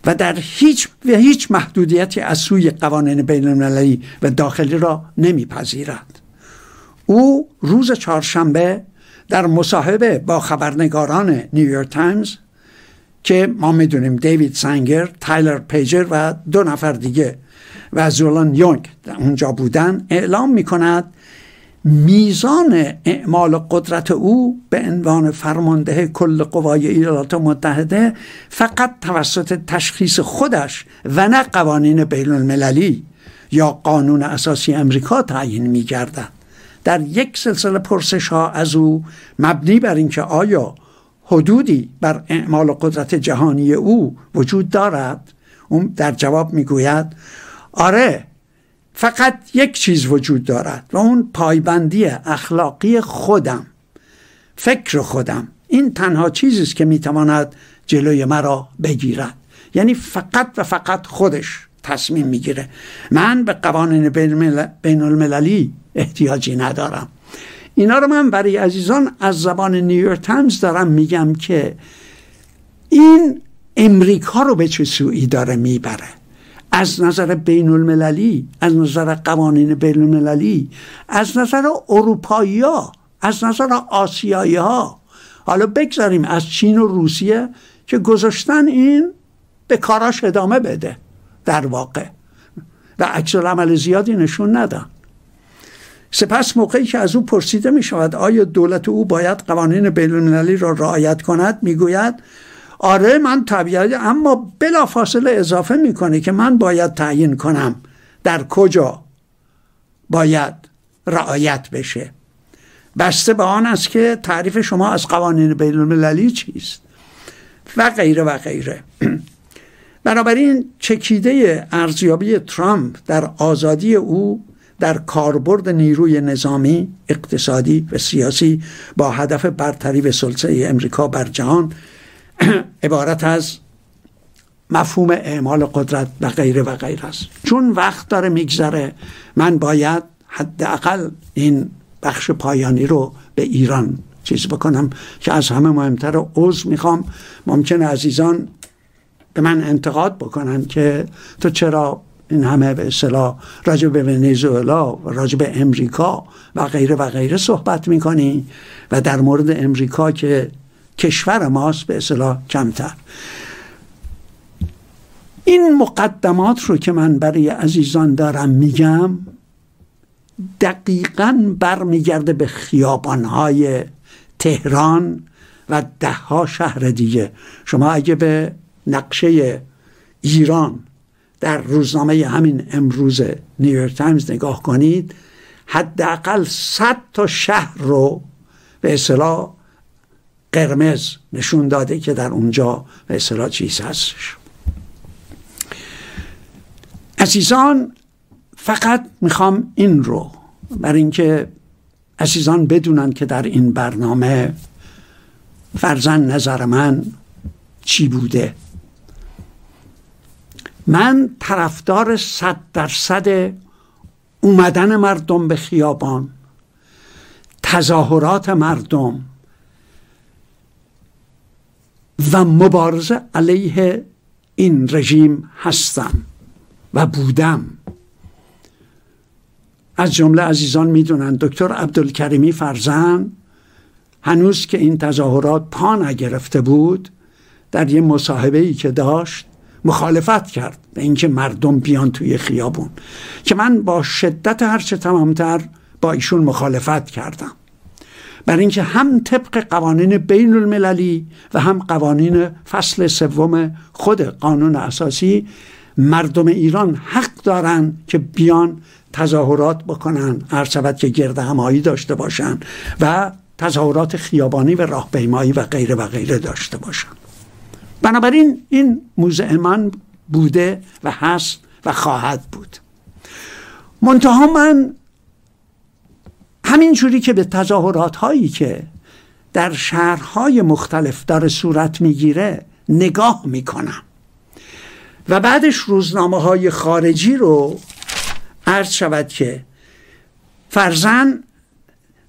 و در هیچ و هیچ محدودیتی از سوی قوانین بین المللی و داخلی را نمیپذیرد. او روز چهارشنبه در مصاحبه با خبرنگاران نیویورک تایمز که ما میدونیم دیوید سنگر، تایلر پیجر و دو نفر دیگه و زولان یونگ در اونجا بودن، اعلام میکند میزان اعمال قدرت او به عنوان فرمانده کل قوای ایالات متحده فقط توسط تشخیص خودش و نه قوانین بین المللی یا قانون اساسی امریکا تعیین می‌گردد. در یک سلسله پرسش ها از او مبنی بر اینکه آیا حدودی بر اعمال قدرت جهانی او وجود دارد، اون در جواب میگوید آره، فقط یک چیز وجود دارد و اون پایبندی اخلاقی خودم، فکر خودم. این تنها چیزی است که میتواند جلوی مرا بگیرد. یعنی فقط و فقط خودش تصمیم میگیره. من به قوانین بین المللی احتیاجی ندارم. اینا رو من برای عزیزان از زبان نیویورک تایمز دارم میگم که این امریکا رو به چه سویی داره میبره. از نظر بین المللی، از نظر قوانین بین المللی، از نظر اروپایی ها، از نظر آسیایی ها. حالا بگذاریم از چین و روسیه که گذاشتن این به کاراش ادامه بده در واقع و عکس العمل زیادی نشون ندن. سپس موقعی که از او پرسیده می شود آیا دولت او باید قوانین بین المللی را رعایت کند، می گوید آره من طبیعی، اما بلافاصله اضافه میکنه که من باید تعیین کنم در کجا باید رعایت بشه، بسته به آن است که تعریف شما از قوانین بین المللی چیست و غیره و غیره. بنابراین چکیده ارزیابی ترامپ در آزادی او در کاربرد نیروی نظامی، اقتصادی و سیاسی با هدف برتری و سلطه امریکا بر جهان عبارت از مفهوم اعمال قدرت و غیره و غیره است. چون وقت داره میگذره، من باید حداقل این بخش پایانی رو به ایران چیز بکنم که از همه مهمتر عذر میخوام. ممکنه عزیزان به من انتقاد بکنن که تو چرا این همه به اصطلاح راجع به ونزوئلا و راجع به امریکا و غیره و غیره صحبت میکنی و در مورد امریکا که کشور ماست به اصطلاح کمتر. این مقدمات رو که من برای عزیزان دارم میگم دقیقاً برمیگرده به خیابانهای تهران و ده ها شهر دیگه. شما اگه به نقشه ایران در روزنامه همین امروز نیویورک تایمز نگاه کنید، حداقل صد تا شهر رو به اصطلاح قرمز نشون داده که در اونجا به اصطلاح چیز هستش. عزیزان فقط میخوام این رو برای اینکه عزیزان بدونن که در این برنامه فرضاً نظر من چی بوده. من طرفدار صد درصد اومدن مردم به خیابان، تظاهرات مردم و مبارزه علیه این رژیم هستم و بودم. از جمله عزیزان میدونن دکتر عبدالکریمی فرزند هنوز که این تظاهرات پا نگرفته بود در یه مصاحبه‌ای که داشت مخالفت کرد به اینکه مردم بیان توی خیابون، که من با شدت هرچه تمامتر با ایشون مخالفت کردم، برای اینکه هم طبق قوانین بین المللی و هم قوانین فصل سوم خود قانون اساسی مردم ایران حق دارن که بیان تظاهرات بکنن، هر شود که گرد همایی داشته باشن و تظاهرات خیابانی و راهپیمایی و غیره و غیره داشته باشن. بنابراین این موضع من بوده و هست و خواهد بود. منتها من همینجوری که به تظاهرات هایی که در شهرهای مختلف داره صورت میگیره نگاه میکنم و بعدش روزنامه های خارجی رو عرض شود که فرضاً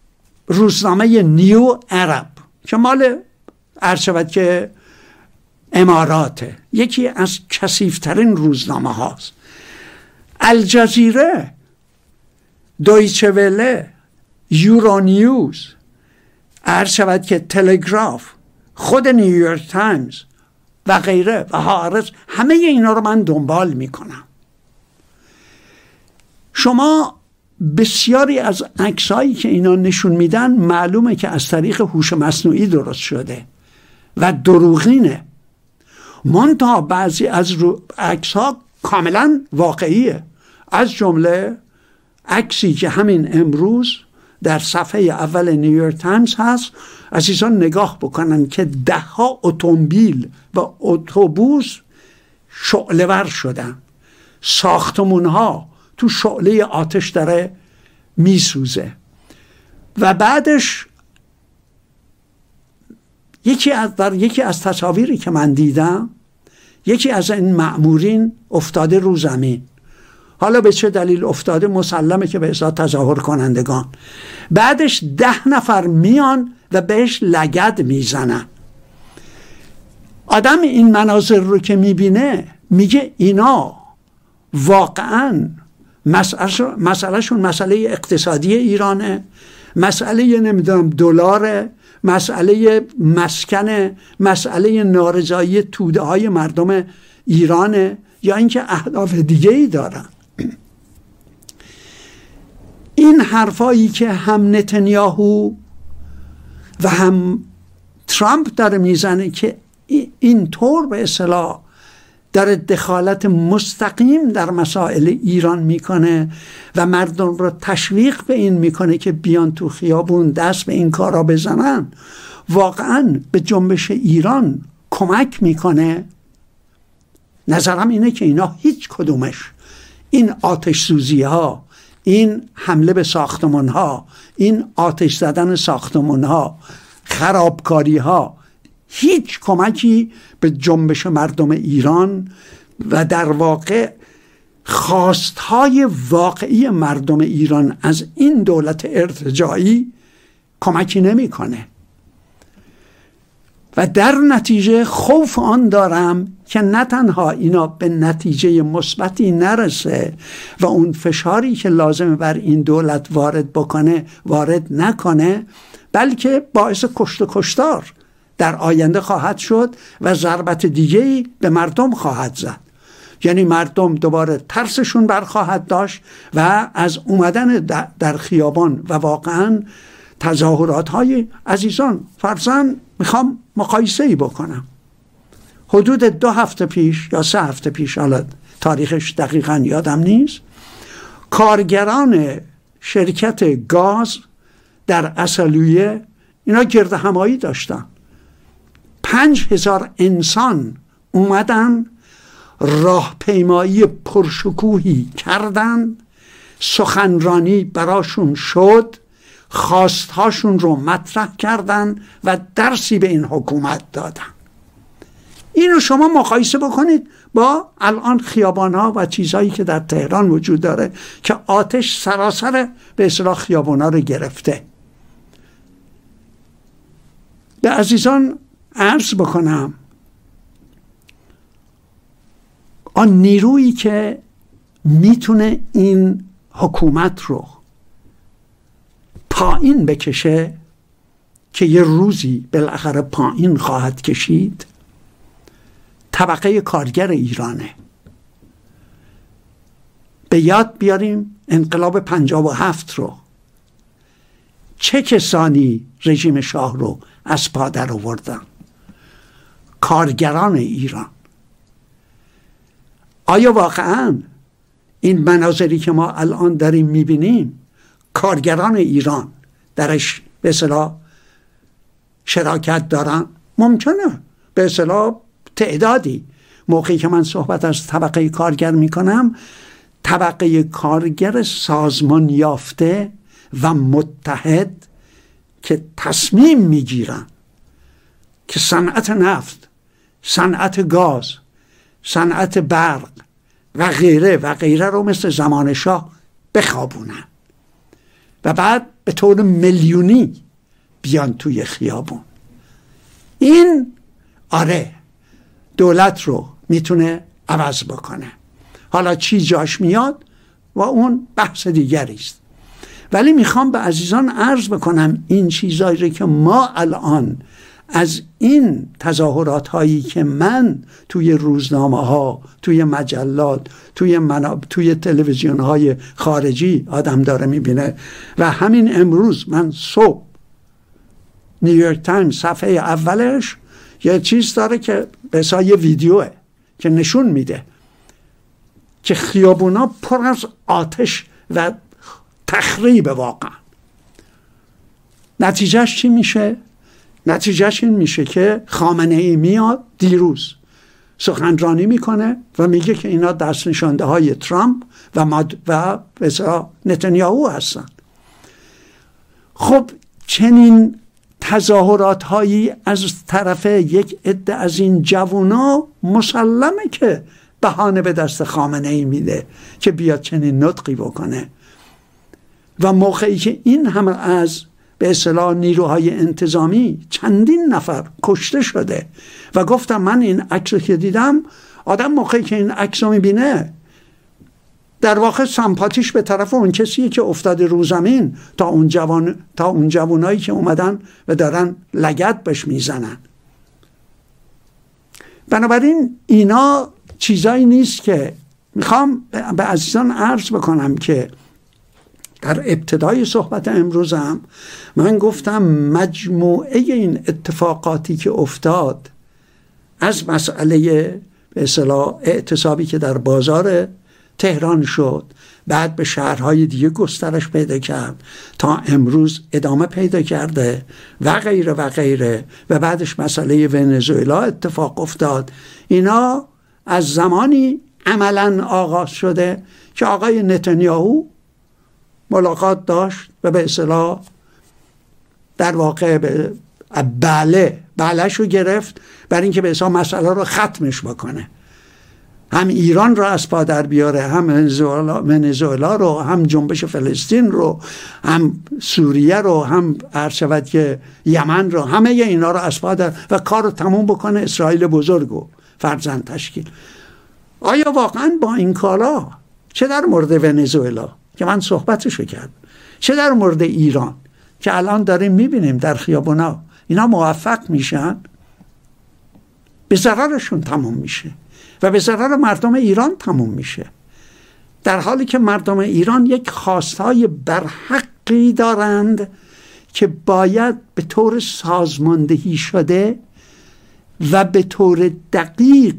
روزنامه نیو عرب که مال عرض شود که اماراته، یکی از کثیف‌ترین روزنامه هاست، الجزیره، دویچه وله، یورونیوز، عرض شود که تلگراف، خود نیویورک تایمز و غیره و هارتز، همه اینا رو من دنبال میکنم. شما بسیاری از عکسایی که اینا نشون میدن معلومه که از طریق هوش مصنوعی درست شده و دروغینه. منتها بعضی از عکس‌ها کاملا واقعیه، از جمله عکسی که همین امروز در صفحه اول نیویورک تایمز هست. عزیزان نگاه بکنن که ده ها اتومبیل و اتوبوس شعله‌ور شدن، ساختمون ها تو شعله آتش داره میسوزه. و بعدش یکی از در یکی از تصاویری که من دیدم، یکی از این مأمورین افتاده رو زمین. حالا به چه دلیل افتاده مسلمه که به ازای تظاهر کنندگان. بعدش ده نفر میان و بهش لگد میزنن. آدم این مناظر رو که میبینه میگه اینا واقعا مسئلهشون مسئله اقتصادی ایرانه، مسئله نمیدونم دلاره، مسئله مسکنه، مسئله نارضایی توده های مردم ایرانه، یا اینکه اهداف دیگه ای دارن. این حرفایی که هم نتانیاهو و هم ترامپ داره میزنه که این طور به اصطلاح داره دخالت مستقیم در مسائل ایران میکنه و مردم رو تشویق به این میکنه که بیان تو خیابون دست به این کارا بزنن، واقعا به جنبش ایران کمک میکنه. نظرم اینه که اینا هیچ کدومش، این آتش سوزی ها، این حمله به ساختمان ها، این آتش زدن ساختمان ها، خرابکاری ها، هیچ کمکی به جنبش مردم ایران و در واقع خواستهای واقعی مردم ایران از این دولت ارتجاعی کمکی نمیکنه. و در نتیجه خوف آن دارم که نه تنها اینا به نتیجه مثبتی نرسه و اون فشاری که لازم بر این دولت وارد بکنه وارد نکنه، بلکه باعث کشت و کشتار در آینده خواهد شد و ضربت دیگه‌ای به مردم خواهد زد. یعنی مردم دوباره ترسشون برخواهد داشت و از اومدن در خیابان و واقعا تظاهرات های عزیزان، فرضاً میخوام مقایسه ای بکنم، حدود دو هفته پیش یا سه هفته پیش، حالا تاریخش دقیقاً یادم نیست، کارگران شرکت گاز در اصلویه اینا گرد همایی داشتن. پنج هزار انسان اومدن راهپیمایی پرشکوهی کردن، سخنرانی براشون شد، خواستهاشون رو مطرح کردن و درسی به این حکومت دادن. اینو شما مقایسه بکنید با الان خیابان‌ها و چیزهایی که در تهران وجود داره که آتش سراسر به اصطلاح خیابان‌ها رو گرفته. به عزیزان عرض بکنم آن نیرویی که میتونه این حکومت رو پایین بکشه، که یه روزی بالاخره پایین خواهد کشید، طبقه کارگر ایرانه. به یاد بیاریم انقلاب پنجاه و هفت رو، چه کسانی رژیم شاه رو از پا در آوردن؟ کارگران ایران. آیا واقعا این مناظری که ما الان داریم میبینیم کارگران ایران درش به اصطلاح شراکت دارن؟ ممکنه به اصطلاح تعدادی. موقعی که من صحبت از طبقه کارگر میکنم، طبقه کارگر سازمان یافته و متحد که تصمیم میگیرن که صنعت نفت، صنعت گاز، صنعت برق و غیره و غیره رو مثل زمان شاه بخوابونن و بعد به طور میلیونی بیان توی خیابون. این آره دولت رو میتونه عوض بکنه. حالا چی جاش میاد و اون بحث دیگری است. ولی میخوام به عزیزان عرض بکنم این چیزایی که ما الان از این تظاهرات هایی که من توی روزنامه ها، توی مجلات، توی مناب... توی تلویزیون های خارجی آدم داره میبینه و همین امروز من صبح نیویورک تایمز صفحه اولش یه چیز داره که بسا یه ویدیوه که نشون میده که خیابونا پر از آتش و تخریب واقعا. نتیجهش چی میشه؟ نتیجهش این میشه که خامنه ای میاد دیروز سخنرانی میکنه و میگه که اینا دست نشانده های ترامپ و ماد و بسا نتانیاهو هستن. خب چنین تظاهرات هایی از طرف یک عده از این جوونا مسلمه که بهانه به دست خامنه ای میده که بیاد چنین نطقی بکنه و موقعی که این همه از به اصطلاح نیروهای انتظامی چندین نفر کشته شده و گفتم من این عکس رو که دیدم، آدم موقعی که این عکس رو میبینه در واقع سمپاتیش به طرف اون کسیه که افتاده رو زمین تا اون جوان تا اون جوانایی که اومدن و دارن لگد بهش میزنن. بنابراین اینا چیزایی نیست که میخوام به عزیزان عرض بکنم که در ابتدای صحبت امروزم من گفتم مجموعه این اتفاقاتی که افتاد از مسئله به اصطلاح اعتصابی که در بازار تهران شد، بعد به شهرهای دیگه گسترش پیدا کرد تا امروز ادامه پیدا کرده و غیره و غیره و بعدش مسئله ونزوئلا اتفاق افتاد، اینا از زمانی عملاً آغاز شده که آقای نتانیاهو ملاقات داشت و به اصطلاح در واقع به بله بلهش رو گرفت برای اینکه به اصطلاح مسئله رو ختمش بکنه، هم ایران رو از پا در بیاره، هم ونزوئلا رو، هم جنبش فلسطین رو، هم سوریه رو، هم عرض که یمن رو، همه اینا رو از پا در و کار رو تموم بکنه اسرائیل بزرگو فرزند تشکیل. آیا واقعا با این کارا چه در مورد ونزوئلا که من صحبتشو کردم، چه در مورد ایران که الان داریم میبینیم در خیابونا اینا موفق میشن، به ضررشون تموم میشه و به ضرر مردم ایران تموم میشه، در حالی که مردم ایران یک خواستهای برحقی دارند که باید به طور سازماندهی شده و به طور دقیق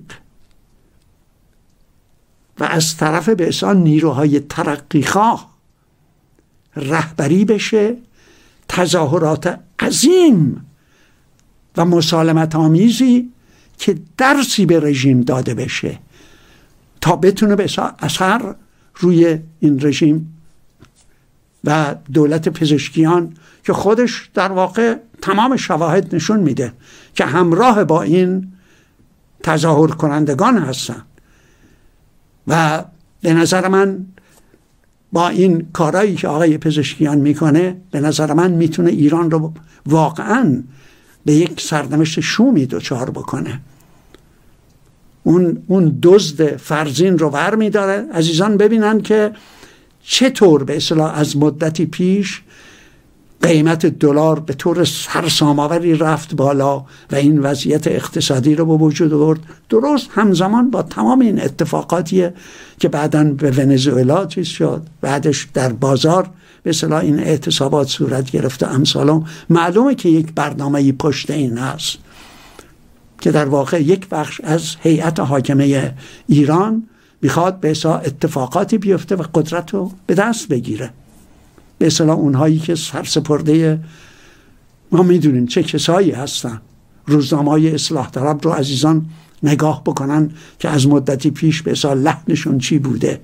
و از طرف به اصطلاح نیروهای ترقیخواه رهبری بشه، تظاهرات عظیم و مسالمت آمیزی که درسی به رژیم داده بشه تا بتونه به اثر روی این رژیم و دولت پزشکیان که خودش در واقع تمام شواهد نشون میده که همراه با این تظاهر کنندگان هستن و به نظر من با این کارهایی که آقای پزشکیان میکنه به نظر من میتونه ایران رو واقعاً به یک سرنوشت شومی دچار بکنه. اون اون دزد فرزین رو ور میداره. عزیزان ببینن که چطور به اصطلاح از مدتی پیش قیمت دلار به طور سرسام‌آوری رفت بالا و این وضعیت اقتصادی رو به وجود آورد، درست همزمان با تمام این اتفاقاتیه که بعداً به ونزوئلا چیز شد، بعدش در بازار به اصطلاح این اعتصابات صورت گرفته امثالم. معلومه که یک برنامه‌ای پشت این هست که در واقع یک بخش از هیئت حاکمه ایران میخواد به اصطلاح اتفاقاتی بیفته و قدرت رو به دست بگیره. به اصطلاح اونهایی که سرسپرده ما میدونیم چه کسایی هستن. روزنامه‌های اصلاح طلب رو عزیزان نگاه بکنن که از مدتی پیش به اصطلاح لحنشون چی بوده.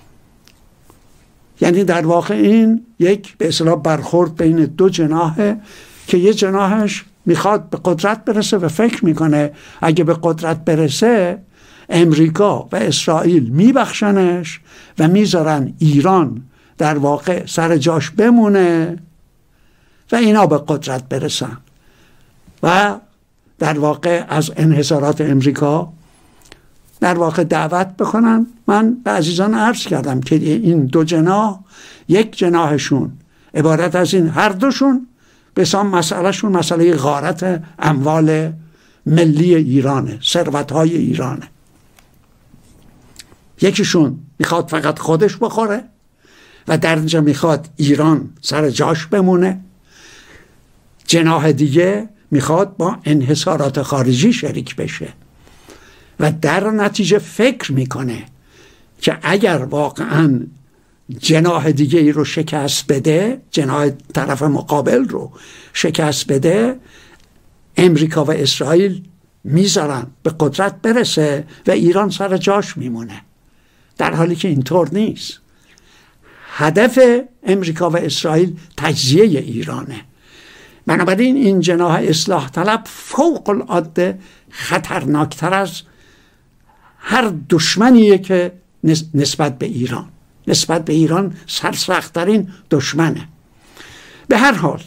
یعنی در واقع این یک به اصطلاح برخورد بین دو جناحه که یه جناحش میخواد به قدرت برسه و فکر میکنه اگه به قدرت برسه امریکا و اسرائیل میبخشنش و میذارن ایران در واقع سر جاش بمونه و اینا به قدرت برسن و در واقع از انحصارات امریکا در واقع دعوت بکنن. من به عزیزان عرض کردم که این دو جناح، یک جناحشون عبارت از این هر دوشون بسام مسئلهشون مسئله غارت اموال ملی ایرانه، ثروت‌های ایرانه. یکیشون میخواد فقط خودش بخوره و در اینجا میخواد ایران سر جاش بمونه. جناح دیگه میخواد با انحصارات خارجی شریک بشه و در نتیجه فکر میکنه که اگر واقعا جناح دیگه ای رو شکست بده، جناح طرف مقابل رو شکست بده، امریکا و اسرائیل میذارن به قدرت برسه و ایران سر جاش میمونه، در حالی که اینطور نیست. هدف امریکا و اسرائیل تجزیه ایرانه. بنابراین این جناح اصلاح طلب فوق العاده خطرناکتر از هر دشمنیه که نسبت به ایران نسبت به ایران سرسخت‌ترین دشمنه. به هر حال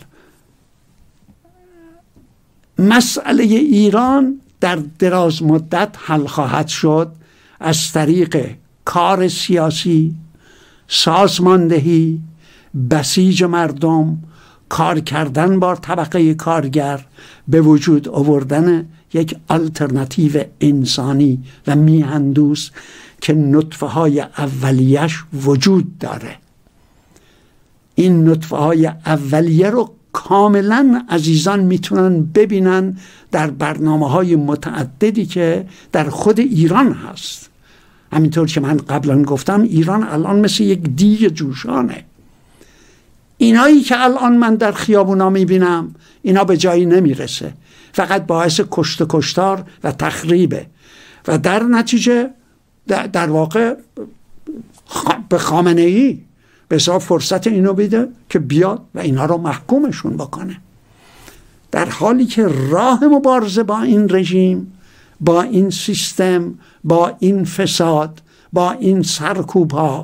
مسئله ایران در دراز مدت حل خواهد شد از طریق کار سیاسی، سازماندهی، بسیج مردم، کار کردن با طبقه کارگر، به وجود آوردن یک آلترناتیو انسانی و میهندوست که نطفه های اولیش وجود داره. این نطفه های اولیه رو کاملا عزیزان میتونن ببینن در برنامه های متعددی که در خود ایران هست. همینطور که من قبلا گفتم ایران الان مثل یک دیگ جوشانه. اینایی که الان من در خیابونا میبینم اینا به جایی نمیرسه، فقط باعث کشت کشتار و تخریبه و در نتیجه در واقع به خامنه‌ای به حساب فرصت اینو بیده که بیاد و اینا رو محکومشون بکنه، در حالی که راه مبارزه با این رژیم، با این سیستم، با این فساد، با این سرکوب ها،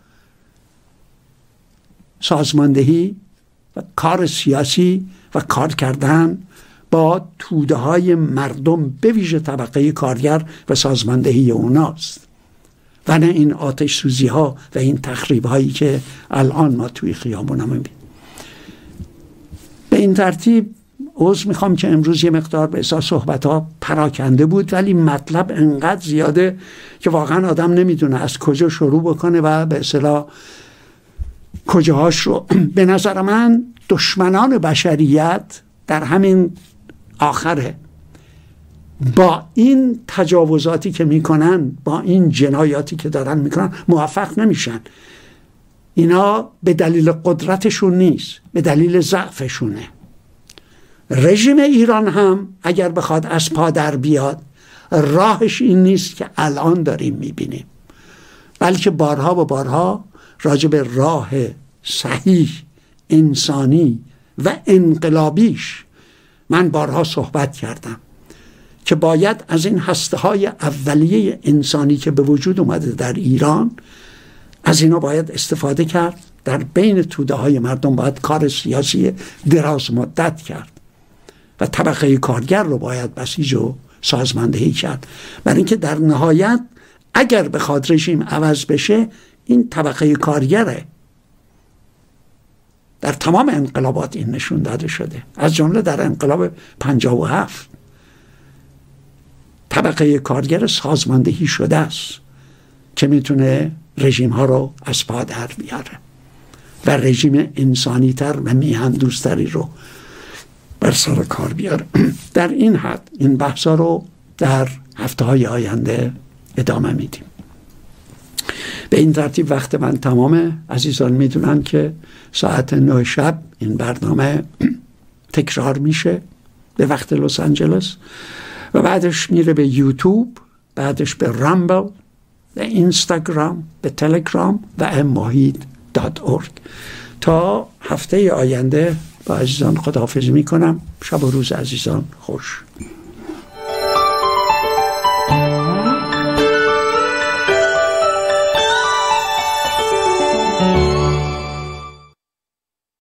سازماندهی و کار سیاسی و کار کردن با توده های مردم به ویژه طبقه کارگر و سازماندهی اوناست و نه این آتش سوزی ها و این تخریب هایی که الان ما توی خیابون هم میبینیم. به این ترتیب عذر میخوام که امروز یه مقدار به احساس صحبت ها پراکنده بود، ولی مطلب انقدر زیاده که واقعا آدم نمیدونه از کجا شروع بکنه و به اصطلاح کجاهاش رو. به نظر من دشمنان بشریت در همین آخره با این تجاوزاتی که میکنن، با این جنایاتی که دارن میکنن موفق نمیشن. اینا به دلیل قدرتشون نیست، به دلیل ضعفشونه. رژیم ایران هم اگر بخواد از پا در بیاد راهش این نیست که الان داریم میبینیم، بلکه بارها و بارها راجع به راه صحیح انسانی و انقلابیش من بارها صحبت کردم که باید از این هسته های اولیه انسانی که به وجود اومده در ایران، از اینا باید استفاده کرد. در بین توده های مردم باید کار سیاسی دراز مدت کرد و طبقه کارگر رو باید بسیج و سازماندهی کرد، برای اینکه در نهایت اگر بخواد رژیم عوض بشه این طبقه کارگره. در تمام انقلابات این نشون داده شده، از جمله در انقلاب پنجاه و هفت طبقه کارگر سازماندهی شده است که میتونه رژیم ها رو از پا در بیاره و رژیم انسانی تر و میهندوستری رو بر سر کار بیاره. در این حد این بحثا رو در هفته های آینده ادامه میدیم. به این ترتیب وقت من تمامه. عزیزان میدونن که ساعت نه شب این برنامه تکرار میشه به وقت لس آنجلس و بعدش میره به یوتیوب، بعدش به رامبل، به اینستاگرام، به تلگرام و ام محید دات اورگ. تا هفته آینده با عزیزان خداحافظی میکنم. شب و روز عزیزان خوش.